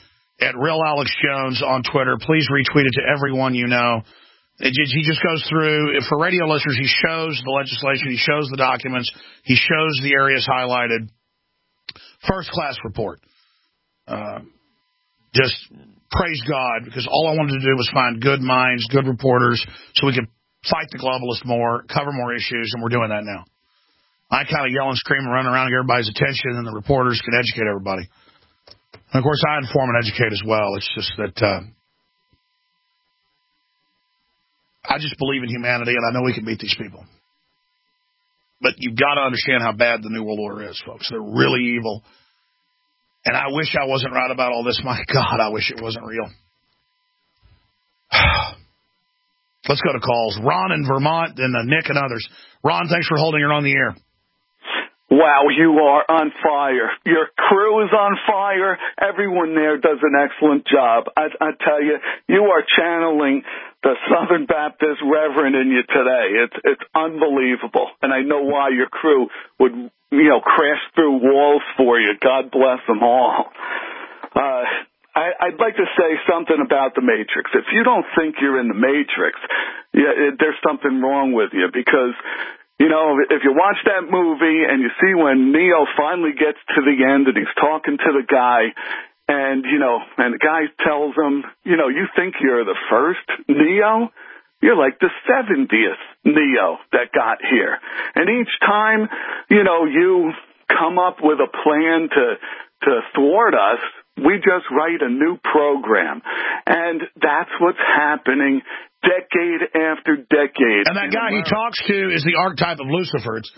at Real Alex Jones on Twitter. Please retweet it to everyone you know. It, he just goes through, for radio listeners, he shows the legislation, he shows the documents, he shows the areas highlighted. First-class report. Uh, just praise God, because all I wanted to do was find good minds, good reporters, so we could fight the globalists more, cover more issues, and we're doing that now. I kind of yell and scream and run around and get everybody's attention, and the reporters can educate everybody. And, of course, I inform and educate as well. It's just that uh, I just believe in humanity, and I know we can beat these people. But you've got to understand how bad the New World Order is, folks. They're really evil. And I wish I wasn't right about all this. My God, I wish it wasn't real. Let's go to calls. Ron in Vermont and uh, Nick and others. Ron, thanks for holding her on the air. Wow, you are on fire. Your crew is on fire. Everyone there does an excellent job. I, I tell you, you are channeling the Southern Baptist Reverend in you today. It's it's unbelievable, and I know why your crew would, you know, crash through walls for you. God bless them all. Uh, I, I'd like to say something about the Matrix. If you don't think you're in the Matrix, yeah, it, there's something wrong with you because. You know, if you watch that movie and you see when Neo finally gets to the end and he's talking to the guy and, you know, and the guy tells him, you know, you think you're the first Neo? You're like the seventieth Neo that got here. And each time, you know, you come up with a plan to, to thwart us, we just write a new program. And that's what's happening decade after decade. And that guy he talks to is the archetype of Lucifer. It's,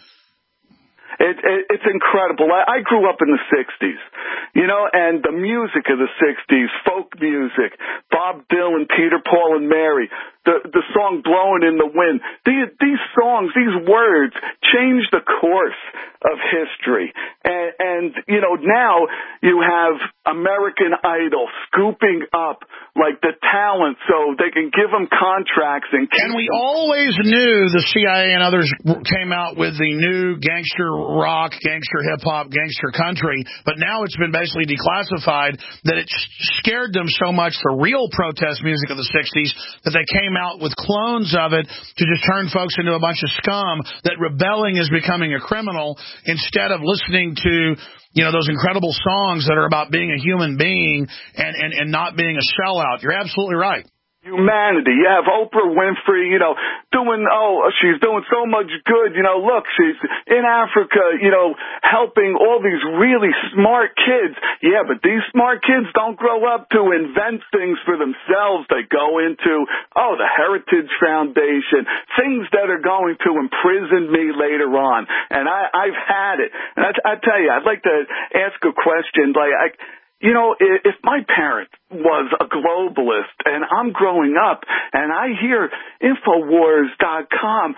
it, it, it's incredible. I, I grew up in the sixties, you know, and the music of the sixties, folk music, Bob Dylan, Peter, Paul, and Mary, the, the song Blowing in the Wind. These, these songs, these words change the course of history. And, and, you know, now you have American Idol scooping up, like, the talent so they can give them contracts. And, and we always knew the C I A and others came out with the new gangster rock, gangster hip-hop, gangster country, but now it's been basically declassified that it scared them so much, the real protest music of the sixties, that they came out with clones of it to just turn folks into a bunch of scum, that rebelling is becoming a criminal instead of listening to, you know, those incredible songs that are about being a human being and, and, and not being a sellout. You're absolutely right. Humanity. You have Oprah Winfrey, you know, doing, oh, she's doing so much good. You know, look, she's in Africa, you know, helping all these really smart kids. Yeah, but these smart kids don't grow up to invent things for themselves. They go into, oh, the Heritage Foundation, things that are going to imprison me later on. And I, I've had it. And I, I tell you, I'd like to ask a question. Like, I, You know, if my parent was a globalist and I'm growing up and I hear Infowars dot com,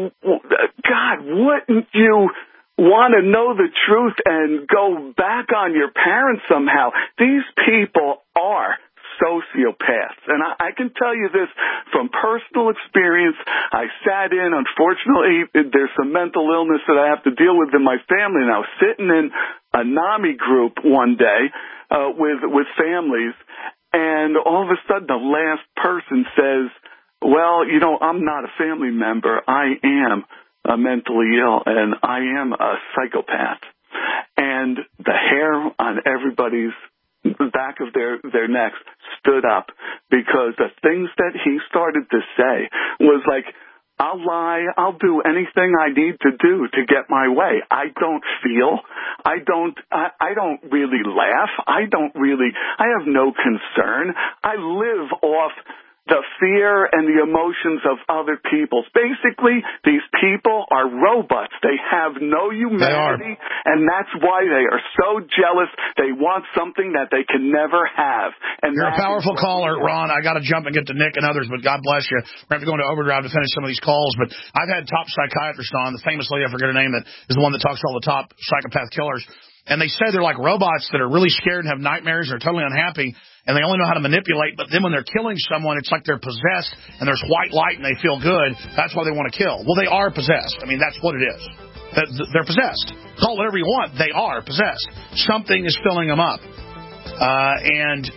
God, wouldn't you want to know the truth and go back on your parents somehow? These people are sociopaths. And I, I can tell you this from personal experience. I sat in, unfortunately, there's some mental illness that I have to deal with in my family, and I was sitting in a NAMI group one day uh, with, with families, and all of a sudden the last person says, well, you know, I'm not a family member. I am uh, mentally ill, and I am a psychopath. And the hair on everybody's back of their, their necks stood up because the things that he started to say was like, I'll lie, I'll do anything I need to do to get my way. I don't feel, I don't, I, I don't really laugh, I don't really, I have no concern. I live off the fear and the emotions of other people. Basically, these people are robots. They have no humanity, and that's why they are so jealous. They want something that they can never have. And you're a powerful caller, Ron. I got to jump and get to Nick and others, but God bless you. We're going to have to go into overdrive to finish some of these calls, but I've had top psychiatrists on, the famous lady, I forget her name, that is the one that talks to all the top psychopath killers. And they say they're like robots that are really scared and have nightmares and are totally unhappy, and they only know how to manipulate. But then when they're killing someone, it's like they're possessed, and there's white light, and they feel good. That's why they want to kill. Well, they are possessed. I mean, that's what it is. They're possessed. Call it whatever you want. They are possessed. Something is filling them up. Uh, and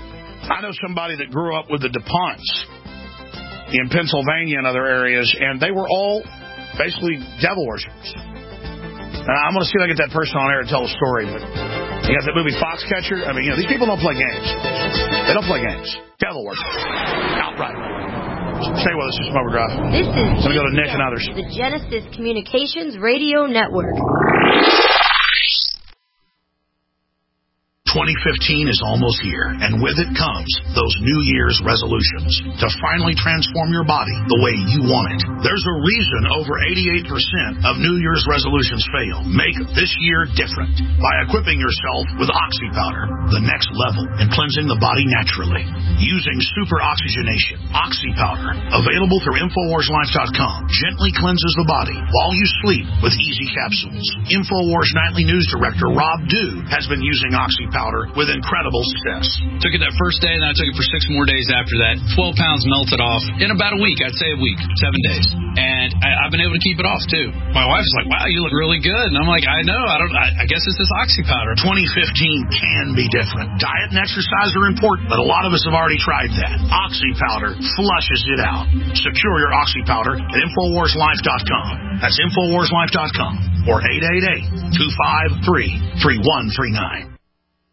I know somebody that grew up with the DuPonts in Pennsylvania and other areas, and they were all basically devil worshippers. Uh, I'm going to see if I get that person on air and tell a story. But you got that movie Foxcatcher? I mean, you know, these people don't play games. They don't play games. Devil worship. Outright. Stay with us. This is Overdrive. This is Let me go to Nick and others. The Genesis Communications Radio Network. twenty fifteen is almost here, and with it comes those New Year's resolutions to finally transform your body the way you want it. There's a reason over eighty-eight percent of New Year's resolutions fail. Make this year different by equipping yourself with Oxy Powder, the next level in cleansing the body naturally. Using super oxygenation, Oxy Powder, available through Infowars Life dot com, gently cleanses the body while you sleep with easy capsules. Infowars Nightly News Director Rob Dew has been using Oxy Powder with incredible success. Took it that first day, and I took it for six more days after that. twelve pounds melted off in about a week. I'd say a week, seven days. And I, I've been able to keep it off, too. My wife's like, wow, you look really good. And I'm like, I know. I don't. I, I guess it's this Oxy Powder. twenty fifteen can be different. Diet and exercise are important, but a lot of us have already tried that. Oxy Powder flushes it out. Secure your Oxy Powder at Infowars Life dot com. That's Infowars Life dot com or eight eight eight, two five three, three one three nine.